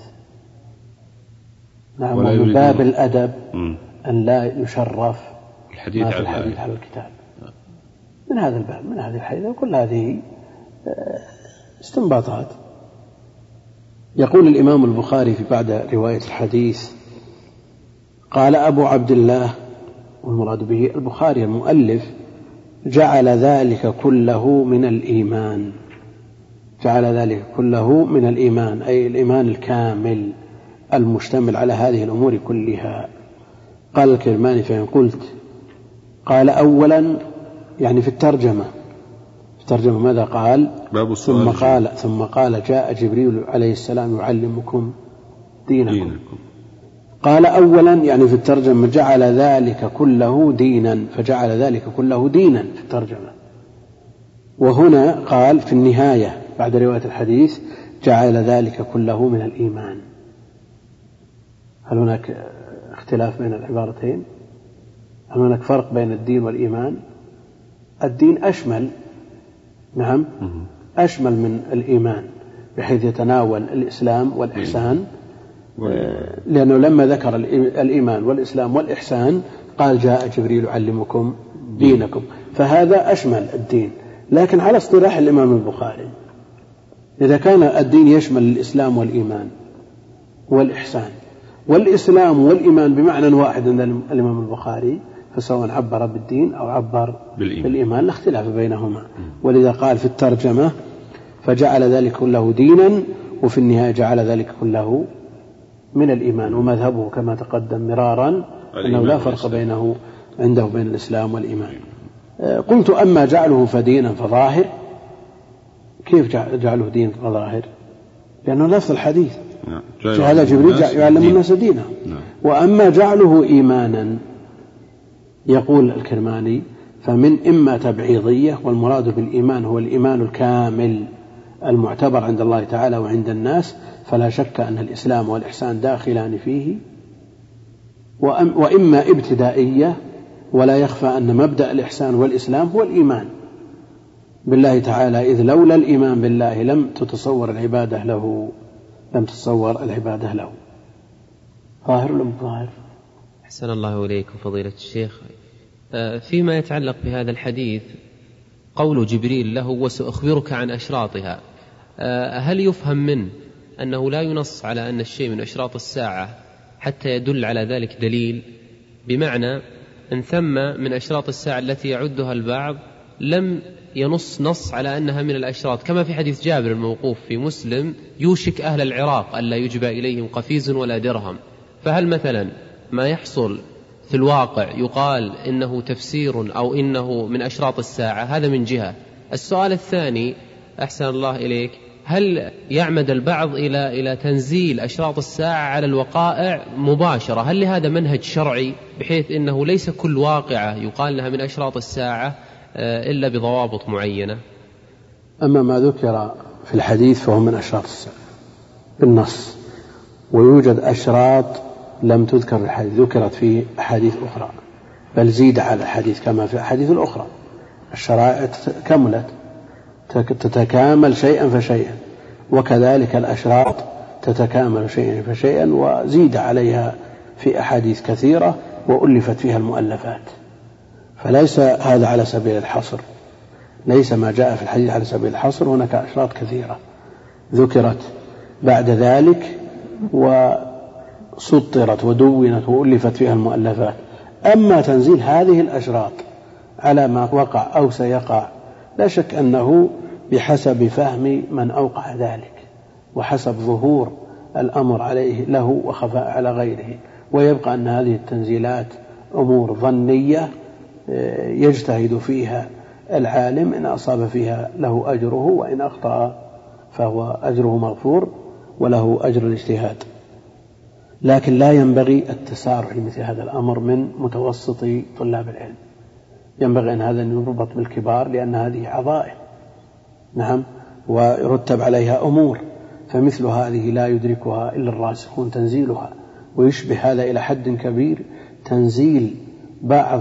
نعم، من باب الأدب أن لا يشرف الحديث, على, الحديث على الكتاب. من هذا الباب، من هذه الحديث، وكل هذه استنباطات. يقول الإمام البخاري في بعد رواية الحديث قال أبو عبد الله، والمراد به البخاري المؤلف، جعل ذلك كله من الإيمان، جعل ذلك كله من الإيمان، أي الإيمان الكامل المشتمل على هذه الأمور كلها. قال الكرماني فإن قلت، قال أولا يعني في الترجمة، في الترجمة ماذا قال؟ ثم قال ثم قال جاء جبريل عليه السلام يعلمكم دينكم, دينكم. قال أولا يعني في الترجمة جعل ذلك كله دينا، فجعل ذلك كله دينا في الترجمة. وهنا قال في النهاية بعد رواية الحديث جعل ذلك كله من الإيمان. هل هناك اختلاف بين العبارتين؟ هل هناك فرق بين الدين والإيمان؟ الدين أشمل، نعم، أشمل من الإيمان، بحيث يتناول الإسلام والإحسان، لأنه لما ذكر الإيمان والإسلام والإحسان قال جاء جبريل يعلمكم دينكم، فهذا أشمل الدين. لكن على اصطلاح الإمام البخاري إذا كان الدين يشمل الإسلام والإيمان والإحسان، والإسلام والإيمان بمعنى واحد عند الإمام البخاري، فسواء عبر بالدين أو عبر بالإيمان, بالإيمان لا اختلاف بينهما. ولذا قال في الترجمة فجعل ذلك كله دينا، وفي النهاية جعل ذلك كله من الإيمان. ومذهبه كما تقدم مرارا أنه لا فرق بينه عنده بين الإسلام والإيمان. قلت أما جعله فدينا فظاهر. كيف جعله دين فظاهر؟ لأنه نفس الحديث هذا جبريل يعلم الناس دينه. وأما جعله إيمانا يقول الكرماني فمن إما تبعيضية، والمراد بالإيمان هو الإيمان الكامل المعتبر عند الله تعالى وعند الناس، فلا شك أن الإسلام والإحسان داخلان فيه. وإما ابتدائية، ولا يخفى أن مبدأ الإحسان والإسلام هو الإيمان بالله تعالى، إذ لولا الإيمان بالله لم تتصور العبادة له لم تتصور العبادة له. ظاهر ولا ظاهر؟ أحسن الله إليكم فضيلة الشيخ. فيما يتعلق بهذا الحديث قول جبريل له وسأخبرك عن أشراطها، هل يفهم منه أنه لا ينص على أن الشيء من أشراط الساعة حتى يدل على ذلك دليل؟ بمعنى أن ثم من أشراط الساعة التي يعدها البعض لم ينص نص على أنها من الأشراط، كما في حديث جابر الموقوف في مسلم يوشك أهل العراق ألا يجبى إليهم قفيز ولا درهم. فهل مثلا ما يحصل في الواقع يقال إنه تفسير أو إنه من أشراط الساعة؟ هذا من جهة. السؤال الثاني أحسن الله إليك، هل يعمد البعض إلى إلى تنزيل أشراط الساعة على الوقائع مباشرة؟ هل لهذا منهج شرعي بحيث إنه ليس كل واقعة يقال لها من أشراط الساعة إلا بضوابط معينة؟ أما ما ذكر في الحديث فهو من أشراط الساعة بالنص، ويوجد أشراط لم تذكر في الحديث ذكرت في أحاديث أخرى، بل زيد على الحديث كما في الأحاديث الأخرى. الشرائع كملت تتكامل شيئا فشيئا، وكذلك الأشراط تتكامل شيئا فشيئا وزيد عليها في أحاديث كثيرة وألفت فيها المؤلفات. فليس هذا على سبيل الحصر، ليس ما جاء في الحديث على سبيل الحصر، هناك أشراط كثيرة ذكرت بعد ذلك وسطرت ودونت وألفت فيها المؤلفات. أما تنزيل هذه الأشراط على ما وقع أو سيقع لا شك أنه بحسب فهم من أوقع ذلك وحسب ظهور الأمر عليه له وخفاء على غيره. ويبقى أن هذه التنزيلات أمور ظنية يجتهد فيها العالم، إن أصاب فيها له أجره، وإن أخطأ فهو أجره مغفور وله أجر الاجتهاد. لكن لا ينبغي التسارع لمثل هذا الأمر من متوسطي طلاب العلم، ينبغي أن هذا يربط بالكبار، لأن هذه عظائم نعم ويرتب عليها أمور، فمثل هذه لا يدركها إلا الراسخون تنزيلها. ويشبه هذا إلى حد كبير تنزيل بعض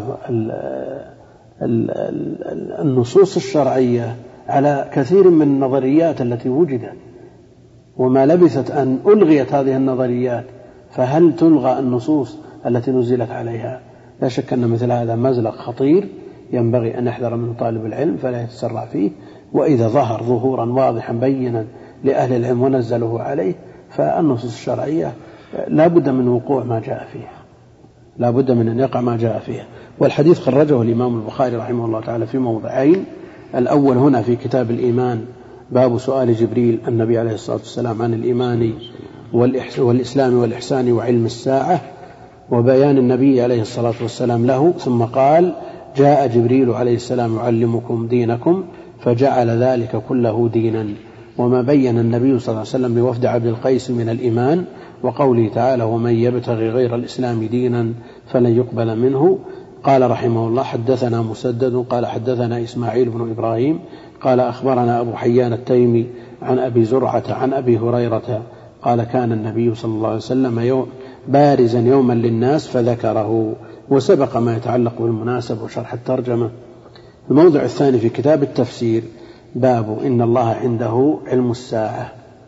النصوص الشرعية على كثير من النظريات التي وجدت، وما لبثت أن ألغيت هذه النظريات، فهل تلغى النصوص التي نزلت عليها؟ لا شك أن مثل هذا مزلق خطير ينبغي أن يحذر منه طالب العلم فلا يتسرع فيه. وإذا ظهر ظهورا واضحا بينا لأهل العلم ونزلوه عليه، فالنصوص الشرعية لا بد من وقوع ما جاء فيها، لا بد من أن يقع ما جاء فيها. والحديث خرجه الإمام البخاري رحمه الله تعالى في موضعين. الأول هنا في كتاب الإيمان، باب سؤال جبريل النبي عليه الصلاة والسلام عن الإيمان والإسلام والإحسان وعلم الساعة، وبيان النبي عليه الصلاة والسلام له. ثم قال جاء جبريل عليه السلام يعلمكم دينكم، فجعل ذلك كله دينا. وما بين النبي صلى الله عليه وسلم لوفد عبد القيس من الإيمان، وقوله تعالى ومن يبتغي غير الإسلام دينا فلن يقبل منه. قال رحمه الله حدثنا مسدد قال حدثنا إسماعيل بن إبراهيم قال أخبرنا أبو حيان التيمي عن أبي زرعة عن أبي هريرة قال كان النبي صلى الله عليه وسلم يوم بارزا يوما للناس فذكره. وسبق ما يتعلق بالمناسب وشرح الترجمة. الموضع الثاني في كتاب التفسير، باب إن الله عنده علم الساعة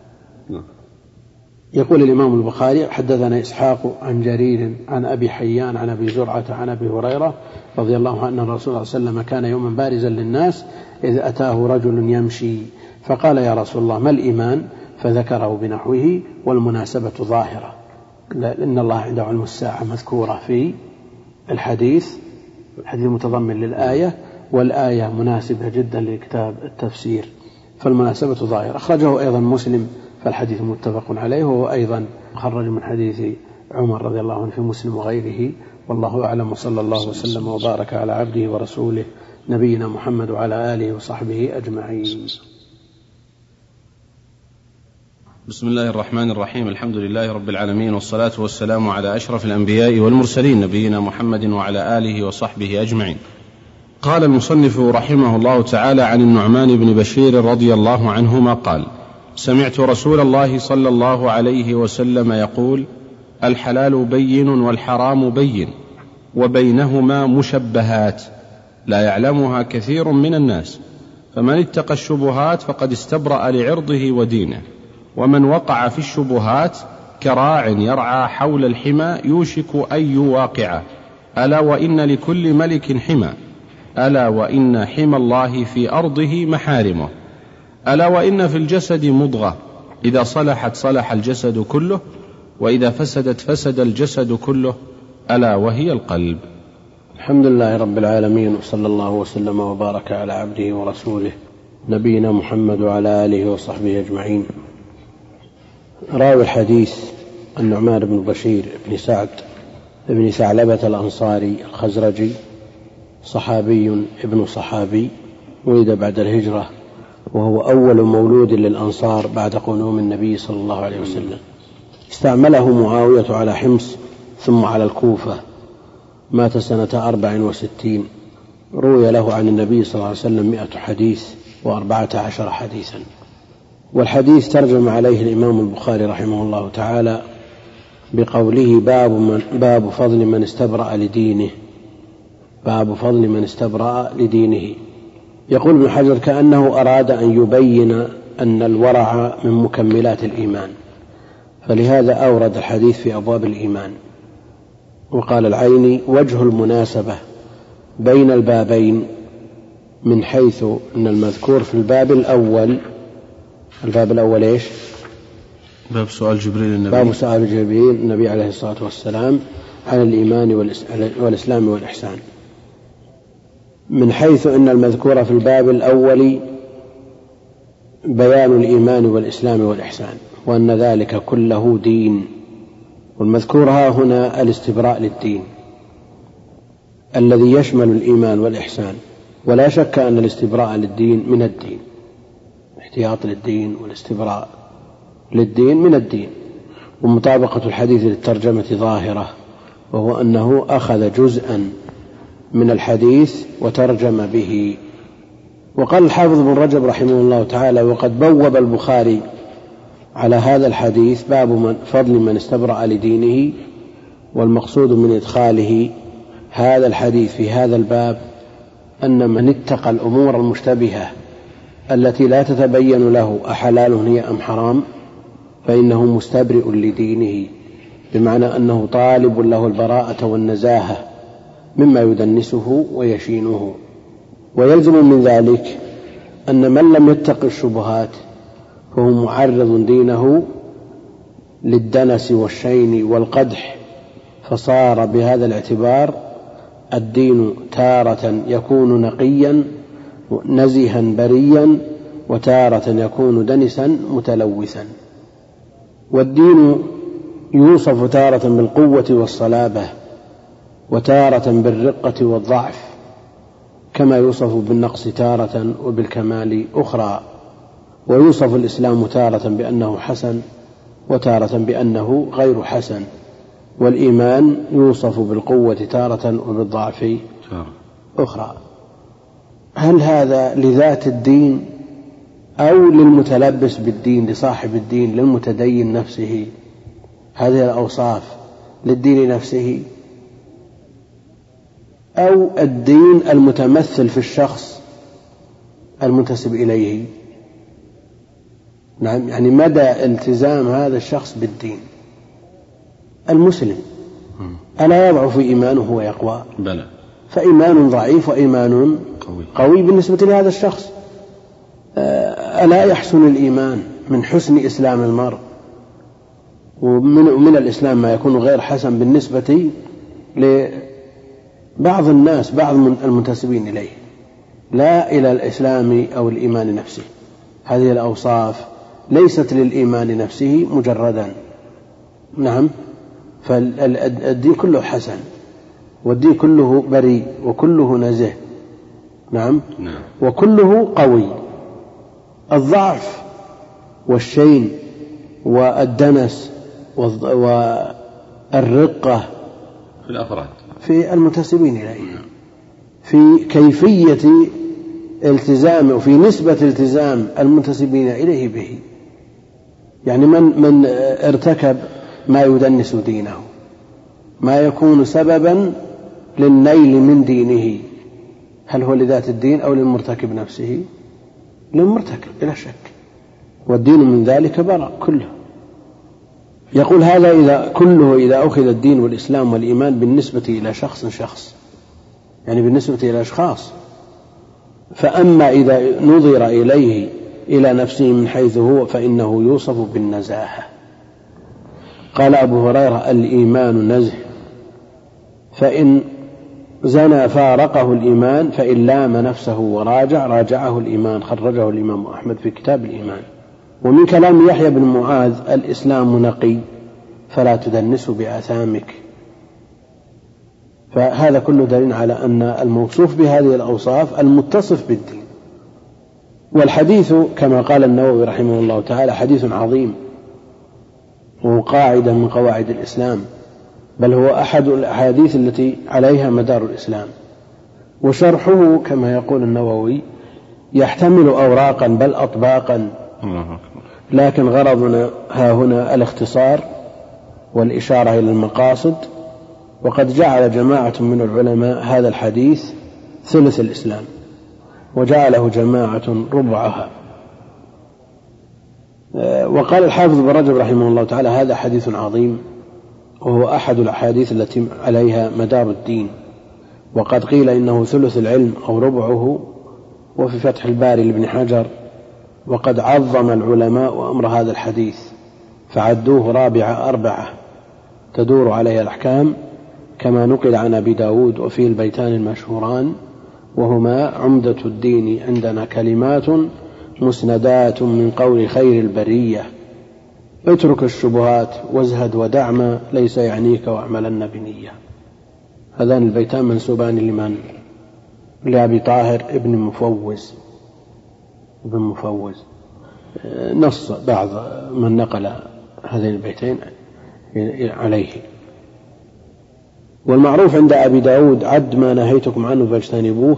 يقول الإمام البخاري: حدثنا إسحاق عن جرير عن أبي حيان عن أبي زرعة عن أبي هريرة رضي الله عنه أن الرسول صلى الله عليه وسلم كان يوما بارزا للناس إذ أتاه رجل يمشي فقال: يا رسول الله، ما الإيمان؟ فذكره بنحوه، والمناسبة ظاهرة، لأن الله عنده علم الساعة مذكورة في الحديث، الحديث متضمن للآية، والآية مناسبة جدا لكتاب التفسير، فالمناسبة ظاهرة. أخرجه أيضا مسلم، فالحديث متفق عليه، وهو أيضا خرج من حديث عمر رضي الله عنه في مسلم وغيره. والله أعلم، وصلى الله وسلم وبارك على عبده ورسوله نبينا محمد وعلى آله وصحبه أجمعين. بسم الله الرحمن الرحيم. الحمد لله رب العالمين، والصلاة والسلام على أشرف الأنبياء والمرسلين نبينا محمد وعلى آله وصحبه أجمعين. قال المصنف رحمه الله تعالى عن النعمان بن بشير رضي الله عنهما قال: سمعت رسول الله صلى الله عليه وسلم يقول: الحلال بين والحرام بين وبينهما مشبهات لا يعلمها كثير من الناس، فمن اتقى الشبهات فقد استبرأ لعرضه ودينه، ومن وقع في الشبهات كراع يرعى حول الحمى يوشك أن يواقعه، ألا وإن لكل ملك حمى، ألا وإن حمى الله في أرضه محارمه، ألا وإن في الجسد مضغة إذا صلحت صلح الجسد كله، وإذا فسدت فسد الجسد كله، ألا وهي القلب. الحمد لله رب العالمين، وصلى الله وسلم وبارك على عبده ورسوله نبينا محمد وعلى آله وصحبه أجمعين. راوي الحديث النعمان بن بشير بن سعد بن ثعلبة الأنصاري الخزرجي، صحابي ابن صحابي، ولد بعد الهجرة، وهو أول مولود للأنصار بعد قدوم النبي صلى الله عليه وسلم. استعمله معاوية على حمص ثم على الكوفة، مات سنة أربع وستين. روي له عن النبي صلى الله عليه وسلم مئة حديث وأربعة عشر حديثا. والحديث ترجم عليه الإمام البخاري رحمه الله تعالى بقوله: باب, من باب فضل من استبرأ لدينه، باب فضل من استبرأ لدينه. يقول ابن حجر: كأنه أراد أن يبين أن الورع من مكملات الإيمان، فلهذا أورد الحديث في أبواب الإيمان. وقال العيني: وجه المناسبة بين البابين من حيث أن المذكور في الباب الأول، الباب الأول إيش؟ باب سؤال جبريل النبي باب سؤال جبريل النبي عليه الصلاة والسلام عن الإيمان والإسلام والإحسان، من حيث أن المذكور في الباب الأول بيان الإيمان والإسلام والإحسان، وأن ذلك كله دين. والمذكور ها هنا الاستبراء للدين الذي يشمل الإيمان والإحسان، ولا شك أن الاستبراء للدين من الدين، احتياط للدين والاستبراء للدين من الدين. ومطابقة الحديث للترجمة ظاهرة، وهو أنه أخذ جزءا من الحديث وترجم به. وقال الحافظ بن رجب رحمه الله تعالى: وقد بوب البخاري على هذا الحديث باب من فضل من استبرأ لدينه، والمقصود من إدخاله هذا الحديث في هذا الباب أن من اتقى الأمور المشتبهة التي لا تتبين له أحلال هي أم حرام فإنه مستبرئ لدينه، بمعنى أنه طالب له البراءة والنزاهة مما يدنسه ويشينه. ويلزم من ذلك أن من لم يتق الشبهات فهو معرض دينه للدنس والشين والقدح، فصار بهذا الاعتبار الدين تارة يكون نقيا نزها بريا، وتارة يكون دنسا متلوثا. والدين يوصف تارة بالقوة والصلابة، وتارة بالرقة والضعف، كما يوصف بالنقص تارة وبالكمال أخرى. ويوصف الإسلام تارة بأنه حسن وتارة بأنه غير حسن، والإيمان يوصف بالقوة تارة وبالضعف أخرى. هل هذا لذات الدين أو للمتلبس بالدين، لصاحب الدين، للمتدين نفسه؟ هذه الأوصاف للدين نفسه أو الدين المتمثل في الشخص المنتسب إليه؟ نعم، يعني مدى التزام هذا الشخص بالدين. المسلم ألا يضعف إيمانه ويقوى؟ بلى. فإيمان ضعيف وإيمان قوي, قوي بالنسبة لهذا الشخص. ألا يحسن الإيمان من حسن إسلام المرء؟ ومن من الإسلام ما يكون غير حسن بالنسبة لبعض الناس، بعض المنتسبين إليه، لا إلى الإسلام أو الإيمان نفسه. هذه الأوصاف ليست للإيمان نفسه مجردا. نعم، فالدين كله حسن، والدين كله بريء، وكله نزه. نعم. وكله قوي. الضعف والشين والدنس والرقة في الأفراد، في المنتسبين إليه، في كيفية التزام وفي نسبة التزام المنتسبين إليه به. يعني من من ارتكب ما يدنس دينه، ما يكون سببا للنيل من دينه، هل هو لذات الدين أو للمرتكب نفسه؟ للمرتكب بلا شك، والدين من ذلك براء كله. يقول هذا إذا كله إذا أخذ الدين والإسلام والإيمان بالنسبة إلى شخص شخص، يعني بالنسبة إلى أشخاص. فأما إذا نظر إليه إلى نفسه من حيث هو فإنه يوصف بالنزاهة. قال أبو هريرة: الإيمان نزه، فإن زنى فارقه الإيمان، فإن لام نفسه وراجع راجعه الإيمان. خرجه الإمام أحمد في كتاب الإيمان. ومن كلام يحيى بن معاذ: الإسلام نقي فلا تدنس بآثامك. فهذا كله دليل على أن الموصوف بهذه الأوصاف المتصف بالدين. والحديث كما قال النووي رحمه الله تعالى حديث عظيم، وهو قاعدة من قواعد الإسلام، بل هو أحد الأحاديث التي عليها مدار الإسلام. وشرحه كما يقول النووي يحتمل أوراقا بل أطباقا، لكن غرضنا ها هنا الاختصار والإشارة إلى المقاصد. وقد جعل جماعة من العلماء هذا الحديث ثلث الإسلام، وجعله جماعة ربعها. وقال الحافظ بن رجب رحمه الله تعالى: هذا حديث عظيم، وهو أحد الأحاديث التي عليها مدار الدين. وقد قيل إنه ثلث العلم أو ربعه. وفي فتح الباري لابن حجر: وقد عظم العلماء أمر هذا الحديث فعدوه رابع أربعة تدور عليها الأحكام، كما نقل عن أبي داود. وفيه البيتان المشهوران، وهما: عمدة الدين عندنا كلمات مسندات من قول خير البرية، اترك الشبهات وازهد ودع ما ليس يعنيك واعملن بنية. هذان البيتان منسوبان لمن؟ لأبي طاهر ابن مفوز ابن مفوز. نص بعض من نقل هذين البيتين عليه. والمعروف عند أبي داود: عد ما نهيتكم عنه فاجتنبوه،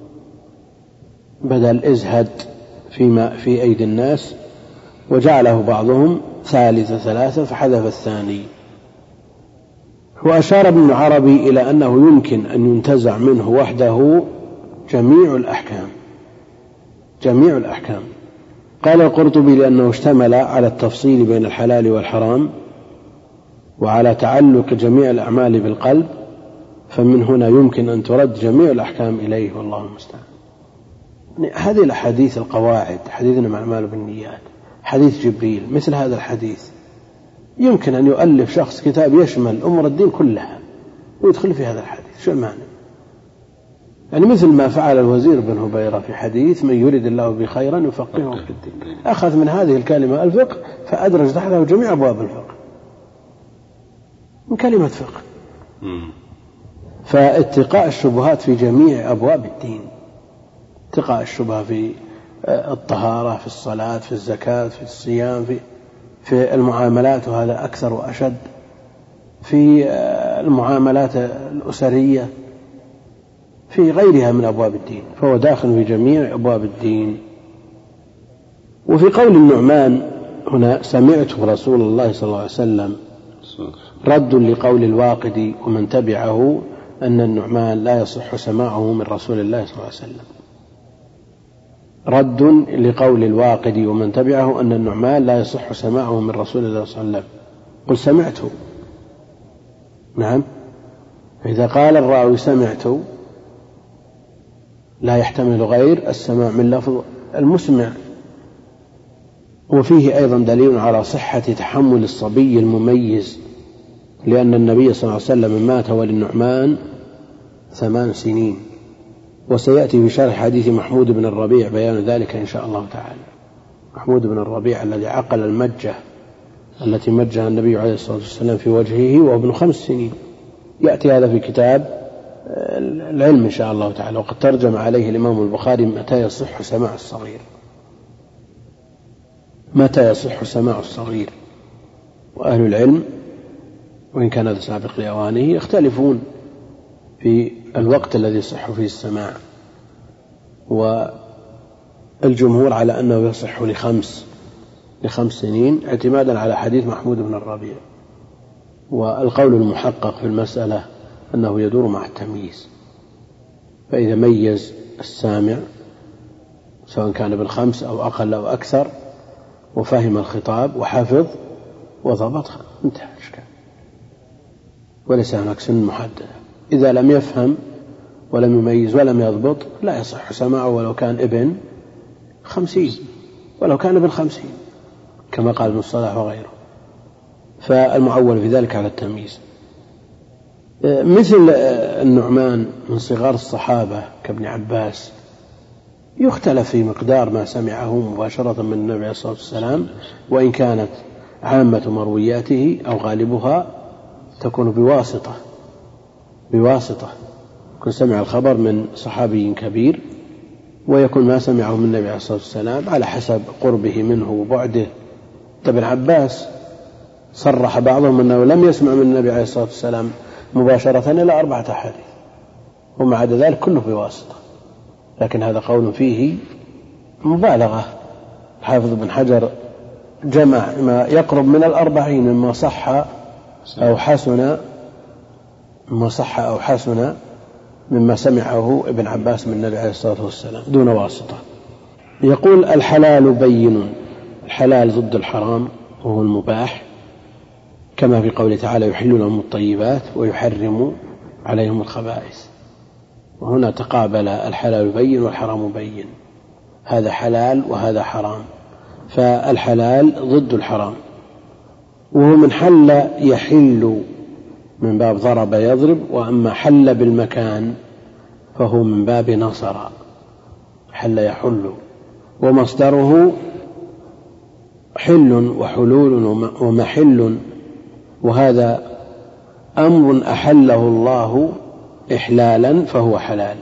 بدل ازهد فيما في أيدي الناس، وجعله بعضهم ثالث ثلاثة فحذف الثاني. وأشار ابن عربي إلى أنه يمكن أن ينتزع منه وحده جميع الأحكام جميع الأحكام. قال القرطبي: لأنه اشتمل على التفصيل بين الحلال والحرام، وعلى تعلق جميع الأعمال بالقلب، فمن هنا يمكن أن ترد جميع الأحكام إليه، والله المستعان. هذه الأحاديث القواعد، حديثنا مع الأعمال بالنيات، حديث جبريل، مثل هذا الحديث يمكن أن يؤلف شخص كتاب يشمل أمور الدين كلها ويدخل في هذا الحديث. شو المعنى؟ يعني مثل ما فعل الوزير بن هبيرة في حديث: من يريد الله بخيرا يفقهه في الدين. أخذ من هذه الكلمة الفقه فأدرج تحته جميع أبواب الفقه من كلمة فقه. فاتقاء الشبهات في جميع أبواب الدين، اتقاء الشبهة في الطهارة، في الصلاة، في الزكاة، في الصيام، في في المعاملات، وهذا أكثر وأشد، في المعاملات الأسرية، في غيرها من أبواب الدين، فهو داخل في جميع أبواب الدين. وفي قول النعمان هنا: سمعت رسول الله صلى الله عليه وسلم، رد لقول الواقدي ومن تبعه أن النعمان لا يصح سماعه من رسول الله صلى الله عليه وسلم. رد لقول الواقدي ومن تبعه أن النعمان لا يصح سماعه من رسول الله صلى الله عليه وسلم. قل سمعته. نعم، إذا قال الراوي سمعت لا يحتمل غير السماع من لفظ المسمع. وفيه أيضا دليل على صحة تحمل الصبي المميز، لأن النبي صلى الله عليه وسلم مات وللنعمان ثمان سنين، وسيأتي في شرح حديث محمود بن الربيع بيان ذلك إن شاء الله تعالى. محمود بن الربيع الذي عقل المجة التي مجها النبي عليه الصلاة والسلام في وجهه وهو ابن خمس سنين، يأتي هذا في كتاب العلم إن شاء الله تعالى، وقد ترجم عليه الإمام البخاري متى يصح سماع الصغير، متى يصح سماع الصغير. وأهل العلم وإن كان هذا سابق لأوانه يختلفون في الوقت الذي يصح فيه السماع، والجمهور على أنه يصح لخمس لخمس سنين اعتمادا على حديث محمود بن الربيع. والقول المحقق في المسألة أنه يدور مع التمييز، فإذا ميز السامع سواء كان بالخمس أو أقل أو أكثر وفهم الخطاب وحفظ وضبطها انتهى الإشكال، وليس هناك سن محددة. إذا لم يفهم ولم يميز ولم يضبط لا يصح سماعه ولو كان ابن خمسين ولو كان ابن خمسين كما قال ابن الصلاح وغيره، فالمعول في ذلك على التمييز. مثل النعمان من صغار الصحابة كابن عباس يختلف في مقدار ما سمعه مباشرة من النبي عليه الصلاة والسلام، وإن كانت عامة مروياته أو غالبها تكون بواسطة بواسطة يكون سمع الخبر من صحابي كبير، ويكون ما سمعه من النبي عليه الصلاة والسلام على حسب قربه منه وبعده. ابن عباس صرح بعضهم أنه لم يسمع من النبي عليه الصلاة والسلام مباشرة إلى أربعة أحاديث، ومع ذلك كله بواسطة، لكن هذا قول فيه مبالغة. حافظ بن حجر جمع ما يقرب من الأربعين مما صح أو حسن مما صح أو حسن مما سمعه ابن عباس من النبي عليه الصلاة والسلام دون واسطة. يقول الحلال بين، الحلال ضد الحرام وهو المباح، كما في قوله تعالى يحل لهم الطيبات ويحرم عليهم الخبائث، وهنا تقابل الحلال بين والحرام بين، هذا حلال وهذا حرام، فالحلال ضد الحرام، وهو من حل يحل من باب ضرب يضرب، وأما حل بالمكان فهو من باب نصر حل يحل، ومصدره حل وحلول ومحل، وهذا أمر أحله الله إحلالا فهو حلال.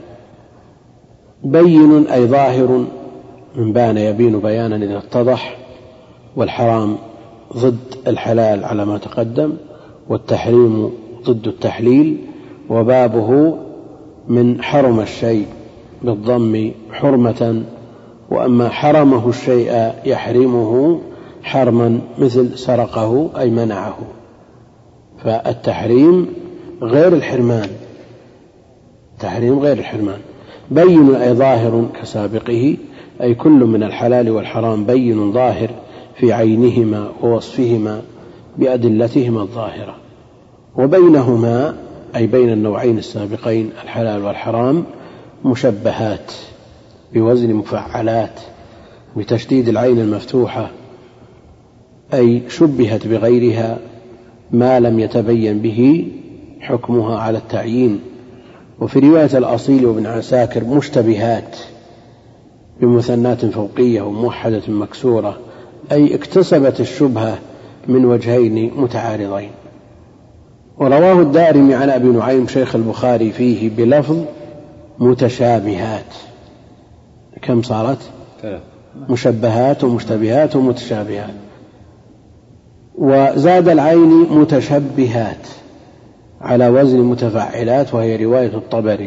بين أي ظاهر، من بان يبين بيانا إذا اتضح، والحرام ضد الحلال على ما تقدم، والتحريم ضد التحليل، وبابه من حرم الشيء بالضم حرمة، وأما حرمه الشيء يحرمه حرما مثل سرقه أي منعه، فالتحريم غير الحرمان، تحريم غير الحرمان. بين أي ظاهر كسابقه، أي كل من الحلال والحرام بين ظاهر في عينهما ووصفهما بأدلتهما الظاهرة. وبينهما أي بين النوعين السابقين الحلال والحرام مشبهات بوزن مفعلات بتشديد العين المفتوحة، أي شبهت بغيرها ما لم يتبين به حكمها على التعيين. وفي رواية الأصيل وابن عساكر مشتبهات بمثنات فوقية وموحدة مكسورة، أي اكتسبت الشبهة من وجهين متعارضين. ورواه الدارمي عن أبي نعيم شيخ البخاري فيه بلفظ متشابهات. كم صارت؟ مشبهات ومشتبهات ومتشابهات. وزاد العين متشبهات على وزن متفعلات، وهي رواية الطبري.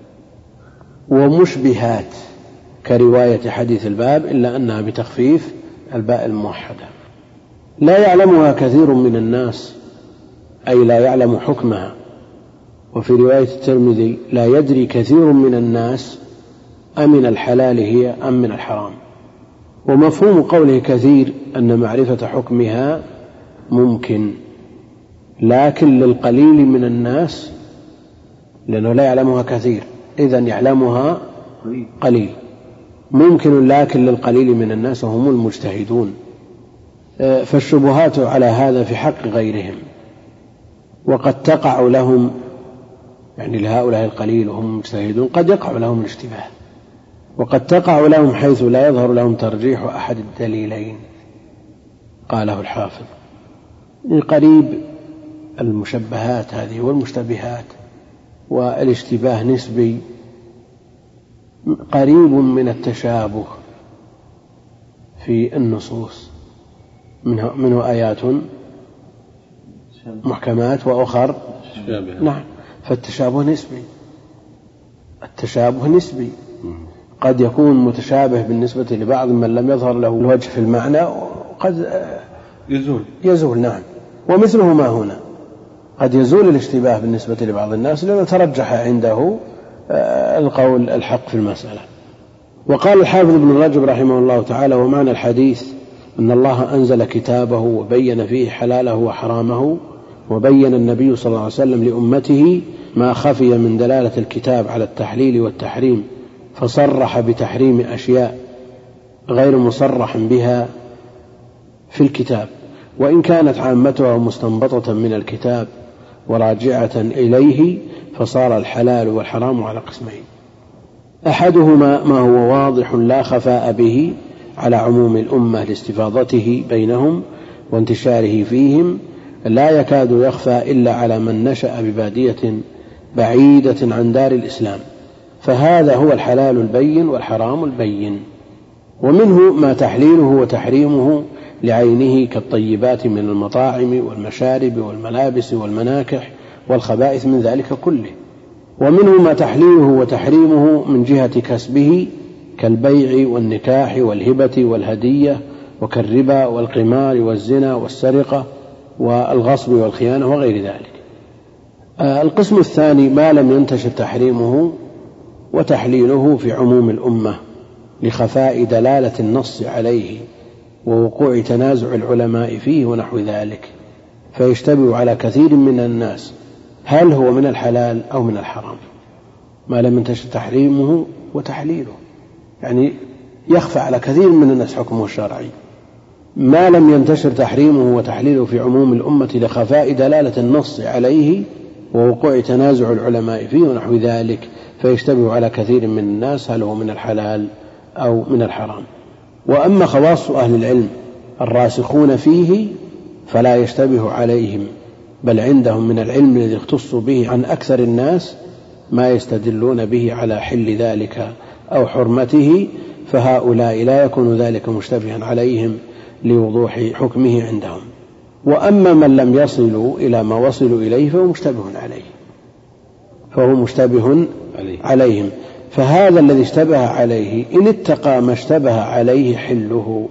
ومشبهات كرواية حديث الباب، إلا أنها بتخفيف الباء الموحدة. لا يعلمها كثير من الناس، أي لا يعلم حكمها. وفي رواية الترمذي لا يدري كثير من الناس أمن الحلال هي أم من الحرام. ومفهوم قوله كثير أن معرفة حكمها ممكن، لكن للقليل من الناس، لأنه لا يعلمها كثير إذن يعلمها قليل. ممكن لكن للقليل من الناس وهم المجتهدون. فالشبهات على هذا في حق غيرهم، وقد تقع لهم، يعني لهؤلاء القليل وهم المجتهدون قد يقع لهم الاشتباه، وقد تقع لهم حيث لا يظهر لهم ترجيح أحد الدليلين. قاله الحافظ قريب المشبهات هذه والمشتبهات والاشتباه نسبي، قريب من التشابه في النصوص، منه, منه آيات محكمات وأخر نعم، فالتشابه نسبي. التشابه نسبي قد يكون متشابه بالنسبة لبعض من لم يظهر له الوجه في المعنى، وقد يزول يزول نعم. ومثله ما هنا قد يزول الاشتباه بالنسبة لبعض الناس لأنه ترجح عنده القول الحق في المسألة. وقال الحافظ ابن رجب رحمه الله تعالى: ومعنى الحديث أن الله أنزل كتابه وبين فيه حلاله وحرامه، وبين النبي صلى الله عليه وسلم لأمته ما خفي من دلالة الكتاب على التحليل والتحريم، فصرح بتحريم أشياء غير مصرح بها في الكتاب، وإن كانت عامتها مستنبطة من الكتاب وراجعة إليه، فصار الحلال والحرام على قسمين: أحدهما ما هو واضح لا خفاء به على عموم الأمة لاستفاضته بينهم وانتشاره فيهم، لا يكاد يخفى إلا على من نشأ ببادية بعيدة عن دار الإسلام، فهذا هو الحلال البين والحرام البين. ومنه ما تحليله وتحريمه لعينه كالطيبات من المطاعم والمشارب والملابس والمناكح والخبائث من ذلك كله. ومنه ما تحليله وتحريمه من جهة كسبه كالبيع والنكاح والهبة والهدية، وكالربا والقمار والزنا والسرقة والغصب والخيانة وغير ذلك. القسم الثاني ما لم ينتشر تحريمه وتحليله في عموم الأمة لخفاء دلالة النص عليه ووقوع تنازع العلماء فيه ونحو ذلك، فيشتبه على كثير من الناس هل هو من الحلال أو من الحرام. ما لم ينتشر تحريمه وتحليله يعني يخفى على كثير من الناس حكمه الشرعي. ما لم ينتشر تحريمه وتحليله في عموم الأمة لخفاء دلالة النص عليه ووقوع تنازع العلماء فيه ونحو ذلك، فيشتبه على كثير من الناس هل هو من الحلال أو من الحرام. وأما خواص أهل العلم الراسخون فيه فلا يشتبه عليهم، بل عندهم من العلم الذي اختصوا به عن أكثر الناس ما يستدلون به على حل ذلك أو حرمته، فهؤلاء لا يكون ذلك مشتبها عليهم لوضوح حكمه عندهم. وأما من لم يصلوا إلى ما وصلوا إليه فهو مشتبه عليه فهو مشتبه عليهم. فهذا الذي اشتبه عليه إن اتقى ما اشتبه عليه حله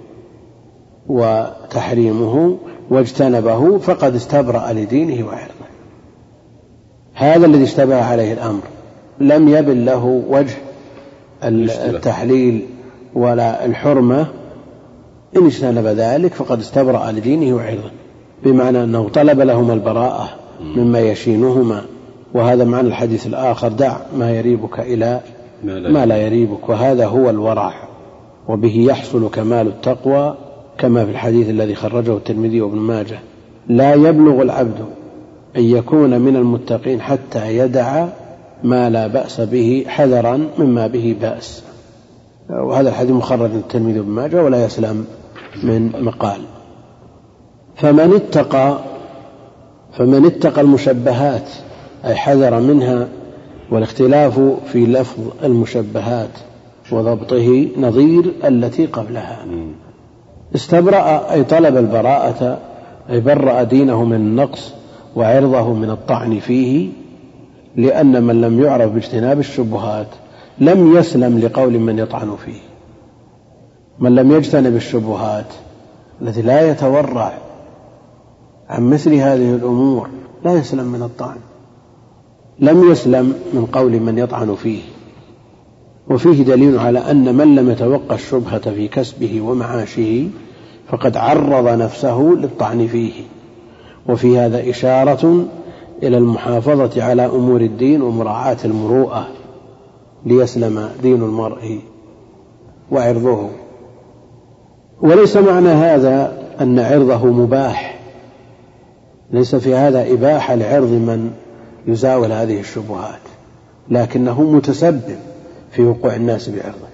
وتحريمه واجتنبه فقد استبرأ لدينه وعرضه. هذا الذي اشتبه عليه الأمر لم يبن له وجه التحليل ولا الحرمة، إن اجتنب ذلك فقد استبرأ لدينه وعرضه، بمعنى أنه طلب لهما البراءة مما يشينهما. وهذا معنى الحديث الآخر: دع ما يريبك إلى ما لا يريبك. وهذا هو الورع، وبه يحصل كمال التقوى، كما في الحديث الذي خرجه الترمذي وابن ماجه: لا يبلغ العبد أن يكون من المتقين حتى يدع ما لا بأس به حذرا مما به بأس. وهذا الحديث مخرج الترمذي وابن ماجه ولا يسلم من مقال. فمن اتقى فمن اتقى المشبهات أي حذر منها، والاختلاف في لفظ المشبهات وضبطه نظير التي قبلها. استبرأ أي طلب البراءة، أي برأ دينه من النقص وعرضه من الطعن فيه، لأن من لم يعرف باجتناب الشبهات لم يسلم لقول من يطعن فيه. من لم يجتنب الشبهات التي لا يتورع عن مثل هذه الأمور لا يسلم من الطعن، لم يسلم من قول من يطعن فيه. وفيه دليل على أن من لم يتوقع الشبهة في كسبه ومعاشه فقد عرض نفسه للطعن فيه. وفي هذا إشارة إلى المحافظة على أمور الدين ومراعاة المروءة ليسلم دين المرء وعرضه. وليس معنى هذا أن عرضه مباح، ليس في هذا إباحة لعرض من يزاول هذه الشبهات، لكنه متسبب في وقوع الناس بعرضه.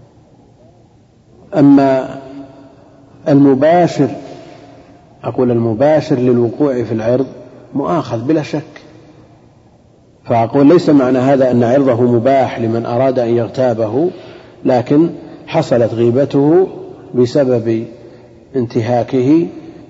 أما المباشر، أقول المباشر للوقوع في العرض مؤاخذ بلا شك، فأقول ليس معنى هذا أن عرضه مباح لمن أراد أن يغتابه، لكن حصلت غيبته بسبب انتهاكه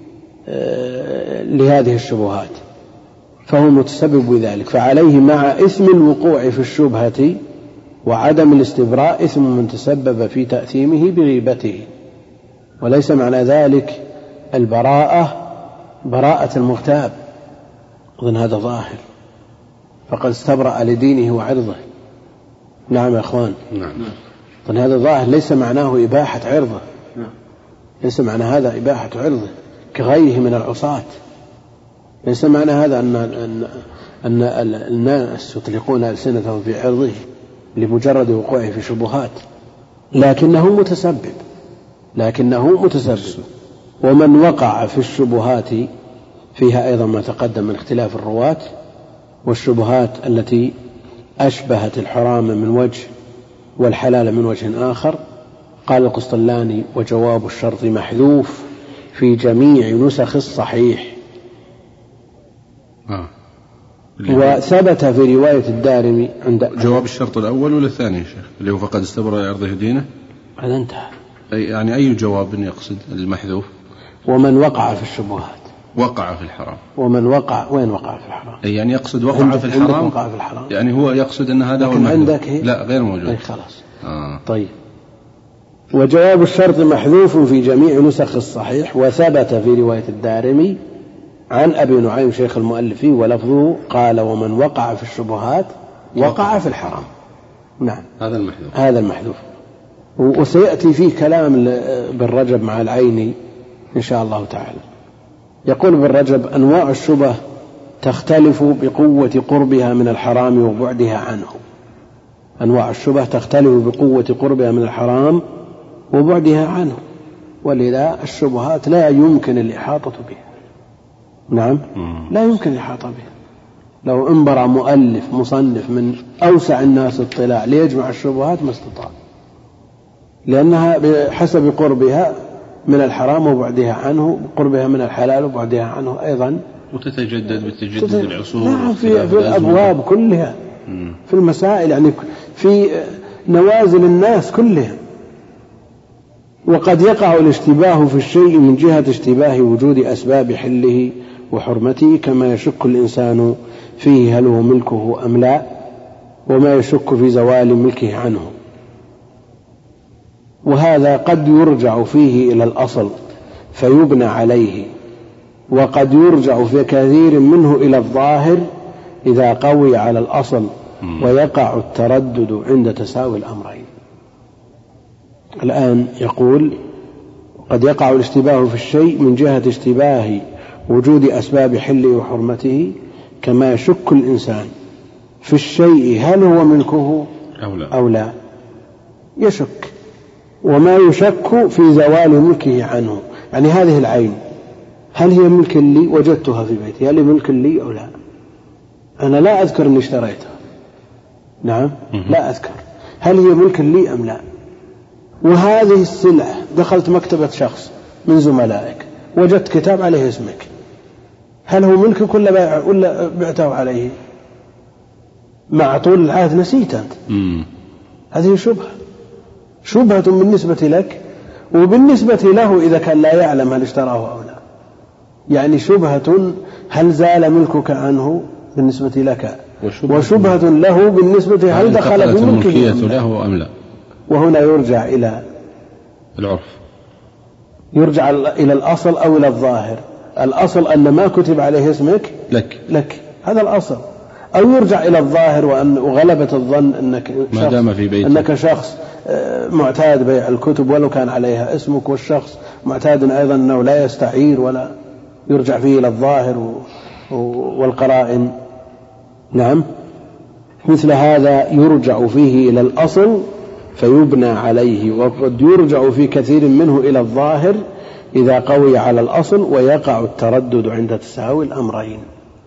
لهذه الشبهات فهو متسبب بذلك، فعليه مع إثم الوقوع في الشبهة وعدم الاستبراء إثم من تسبب في تأثيمه بغيبته. وليس معنى ذلك البراءة براءة المغتاب، أظن هذا ظاهر، فقد استبرأ لدينه وعرضه. نعم يا أخوان، نعم. أظن هذا ظاهر، ليس معناه إباحة عرضه، ليس معنى هذا إباحة عرضه كغيره من العصاة. ليس معنى هذا أن, أن, أن الناس يطلقون ألسنتهم في عرضه لمجرد وقوعه في شبهات، لكنه متسبب لكنه متسبب ومن وقع في الشبهات فيها أيضا ما تقدم من اختلاف الرواة، والشبهات التي أشبهت الحرام من وجه والحلال من وجه آخر. قال القسطلاني: وجواب الشرط محذوف في جميع نسخ الصحيح. آه. وثبت في رواية الدارمي عند جواب الشرط الأول ولا الثاني يا شيخ اللي هو فقد استبرأ عرضه دينه؟ هذا انتهى. يعني أي جواب يقصد المحذوف؟ ومن وقع في الشبهات وقع في الحرام. ومن وقع وين وقع في الحرام؟ يعني يقصد وقع في الحرام. وقع في الحرام يعني هو يقصد أن هذا هو عندك هي؟ لا غير موجود. أي خلاص. آه. طيب. وجواب الشرط محذوف في جميع نسخ الصحيح. وثبت في رواية الدارمي عن أبي نعيم شيخ المؤلف ولفظه قال: ومن وقع في الشبهات وقع في الحرام. نعم، هذا المحذوف. هذا المحذوف. وسيأتي فيه كلام بالرجب مع العيني إن شاء الله تعالى. يقول بالرجب: أنواع الشبه تختلف بقوة قربها من الحرام وبعدها عنه. أنواع الشبه تختلف بقوة قربها من الحرام وبعدها عنه، ولذا الشبهات لا يمكن الإحاطة بها. نعم، لا يمكن الإحاطة بها. لو انبرى مؤلف مصنف من أوسع الناس اطلاع ليجمع الشبهات ما استطاع، لأنها بحسب قربها من الحرام وبعدها عنه، قربها من الحلال وبعدها عنه أيضا، وتتجدد بتجدد تت... العصور. نعم، في, في الأبواب كلها، مم. في المسائل، يعني في نوازل الناس كلها. وقد يقع الاشتباه في الشيء من جهة اشتباه وجود أسباب حله وحرمته، كما يشك الإنسان فيه هل هو ملكه أم لا، وما يشك في زوال ملكه عنه. وهذا قد يرجع فيه إلى الأصل فيبنى عليه، وقد يرجع في كثير منه إلى الظاهر إذا قوي على الأصل، ويقع التردد عند تساوي الأمرين. الآن يقول: قد يقع الاشتباه في الشيء من جهة اشتباه وجود أسباب حله وحرمته، كما يشك الإنسان في الشيء هل هو ملكه أو لا، يشك. وما يشك في زوال ملكه عنه، يعني هذه العين هل هي ملك لي؟ وجدتها في بيتي، هل هي ملك لي أو لا؟ أنا لا أذكر أني اشتريتها، نعم لا أذكر، هل هي ملك لي أم لا؟ وهذه السلعة دخلت مكتبة شخص من زملائك وجدت كتاب عليه اسمك، هل هو ملكك ولا بعته عليه؟ مع طول العهد نسيت أنت. مم. هذه شبهة شبهة بالنسبة لك وبالنسبة له إذا كان لا يعلم هل اشتراه أو لا. يعني شبهة هل زال ملكك عنه بالنسبة لك، وشبهة, وشبهة له بالنسبة هل دخل في ملكه له أم لا. وهنا يرجع إلى العرف، يرجع إلى الأصل أو إلى الظاهر. الأصل أن ما كتب عليه اسمك لك, لك. هذا الأصل. أو يرجع إلى الظاهر وأن وغلبة الظن أنك ما دام في بيتك أنك شخص معتاد بيع الكتب ولو كان عليها اسمك، والشخص معتاد أيضا أنه لا يستعير ولا يرجع فيه إلى الظاهر والقرائن. نعم، مثل هذا يرجع فيه إلى الأصل فيبنى عليه، وقد يرجع في كثير منه إلى الظاهر إذا قوي على الأصل، ويقع التردد عند تساوي الأمرين.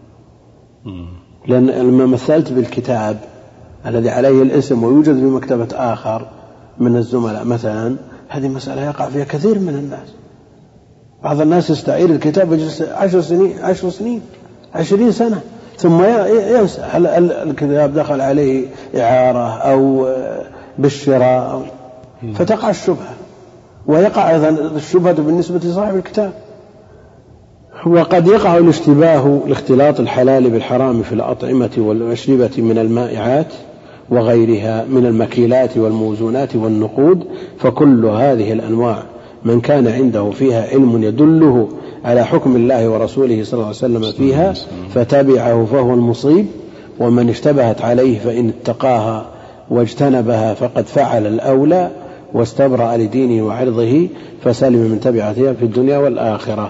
لأن لما مثلت بالكتاب الذي عليه الاسم ويوجد في مكتبة آخر من الزملاء مثلا، هذه مسألة يقع فيها كثير من الناس. بعض الناس يستعير الكتاب يجلس عشر سنين عشر سنين عشرين سنة ثم ينسى هل الكتاب دخل عليه إعارة أو بالشراء أو فتقع الشبهة، ويقع أيضا الشبهة بالنسبة لصاحب الكتاب. وقد يقع الاشتباه لاختلاط الحلال بالحرام في الأطعمة والأشربة من المائعات وغيرها من المكيلات والموزونات والنقود، فكل هذه الأنواع من كان عنده فيها علم يدله على حكم الله ورسوله صلى الله عليه وسلم فيها فتبعه فهو المصيب، ومن اشتبهت عليه فإن اتقاها واجتنبها فقد فعل الأولى واستبرأ لدينه وعرضه فسلم من تبعتها في الدنيا والآخرة.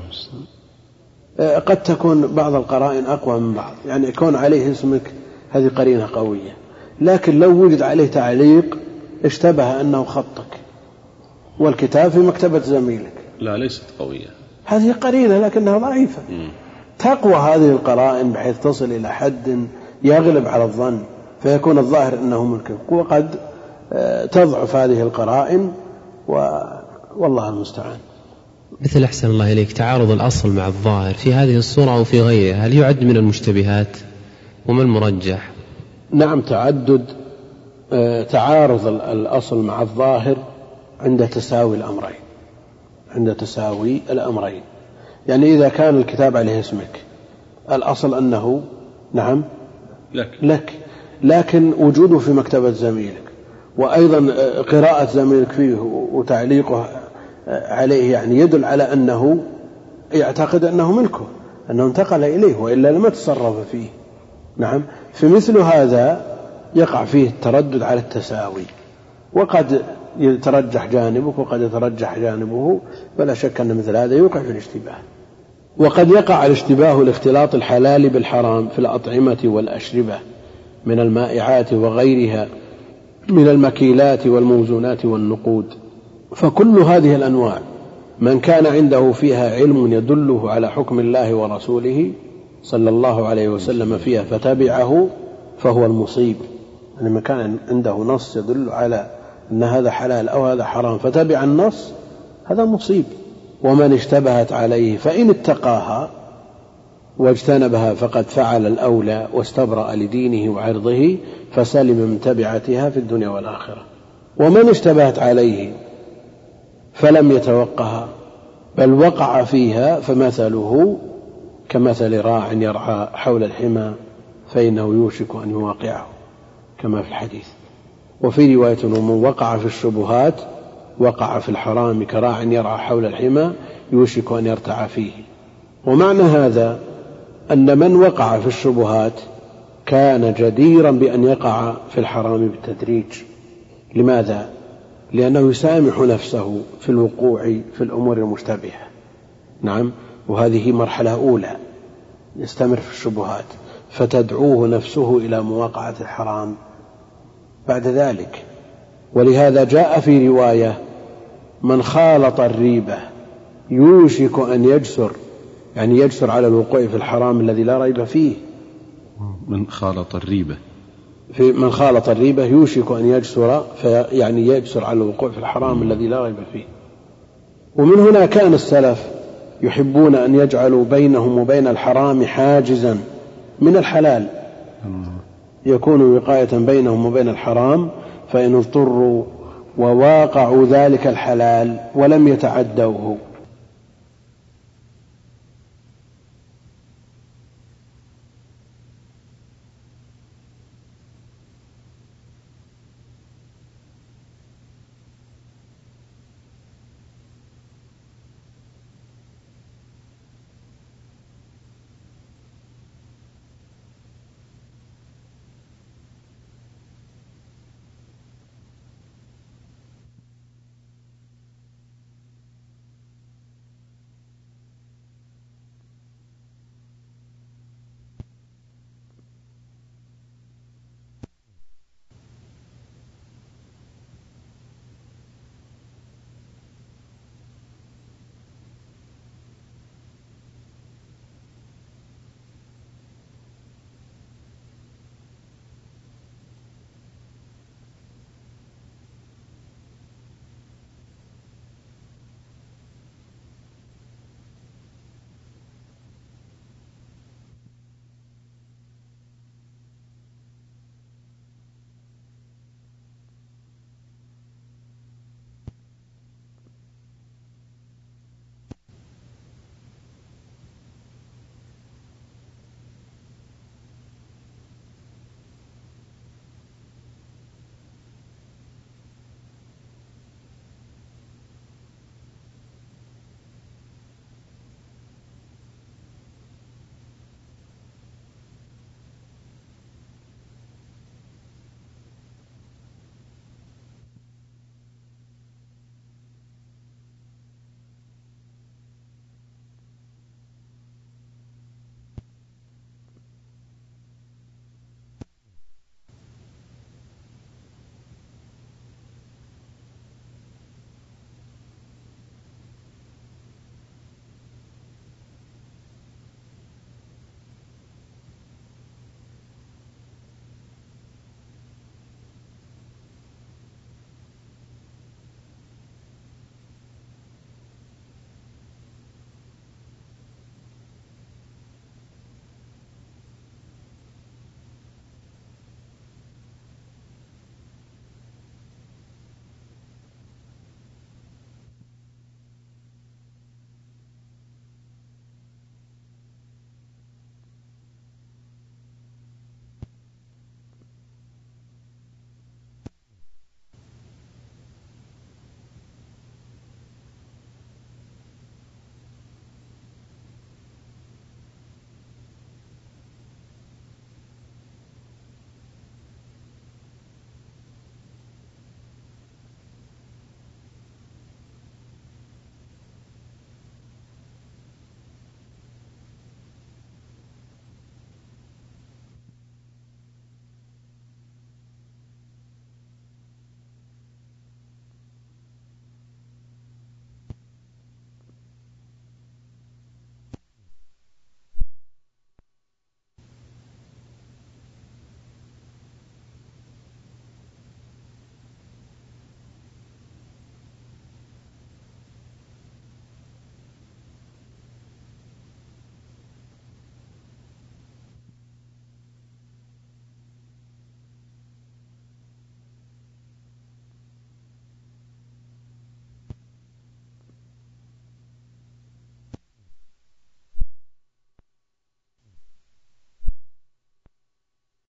قد تكون بعض القرائن أقوى من بعض، يعني يكون عليه اسمك هذه قرينة قوية، لكن لو وجد عليه تعليق اشتبه أنه خطك والكتاب في مكتبة زميلك، لا ليست قوية، هذه قرينة لكنها ضعيفة. تقوى هذه القرائن بحيث تصل إلى حد يغلب على الظن فيكون الظاهر أنه ملكك، وقد تضعف هذه القرائن والله المستعان. مثل أحسن الله إليك تعارض الأصل مع الظاهر في هذه الصورة أو في غيرها، هل يعد من المشتبهات وما المرجح؟ نعم، تعدد تعارض الأصل مع الظاهر عند تساوي الأمرين، عند تساوي الأمرين. يعني إذا كان الكتاب عليه اسمك الأصل أنه نعم لك, لك لكن وجوده في مكتبة زميلك وأيضا قراءة زميلك فيه وتعليقه عليه يعني يدل على أنه يعتقد أنه ملكه، أنه انتقل إليه وإلا لم يتصرف فيه. نعم، في مثل هذا يقع فيه التردد على التساوي، وقد يترجح جانبك وقد يترجح جانبه، فلا شك أن مثل هذا يوقع في الاشتباه. وقد يقع الاشتباه لاختلاط الحلال بالحرام في الأطعمة والأشربة من المائعات وغيرها من المكيلات والموزونات والنقود، فكل هذه الأنواع من كان عنده فيها علم يدله على حكم الله ورسوله صلى الله عليه وسلم فيها فتبعه فهو المصيب. يعني من كان عنده نص يدل على أن هذا حلال أو هذا حرام فتبع النص هذا مصيب. ومن اشتبهت عليه فإن اتقاها واجتنبها فقد فعل الأولى واستبرأ لدينه وعرضه فسلم من تبعتها في الدنيا والآخرة. ومن اشتبهت عليه فلم يتوقها بل وقع فيها فمثله كمثل راع يرعى حول الحمى فإنه يوشك أن يواقعه كما في الحديث. وفي رواية ومن وقع في الشبهات وقع في الحرام كراع يرعى حول الحمى يوشك أن يرتع فيه. ومعنى هذا أن من وقع في الشبهات كان جديرا بأن يقع في الحرام بالتدريج. لماذا؟ لأنه يسامح نفسه في الوقوع في الأمور المشتبهة. نعم، وهذه مرحلة أولى، يستمر في الشبهات فتدعوه نفسه إلى مواقعة الحرام بعد ذلك. ولهذا جاء في رواية من خالط الريبة يوشك أن يجسر، يعني يجسر على الوقوع في الحرام الذي لا ريب فيه. من خالط الريبة في من خالط الريبة يوشك أن يجسر، يعني يجسر على الوقوع في الحرام الذي لا ريب فيه. ومن هنا كان السلف يحبون أن يجعلوا بينهم وبين الحرام حاجزا من الحلال يكون وقاية بينهم وبين الحرام، فإن اضطروا وواقعوا ذلك الحلال ولم يتعدوه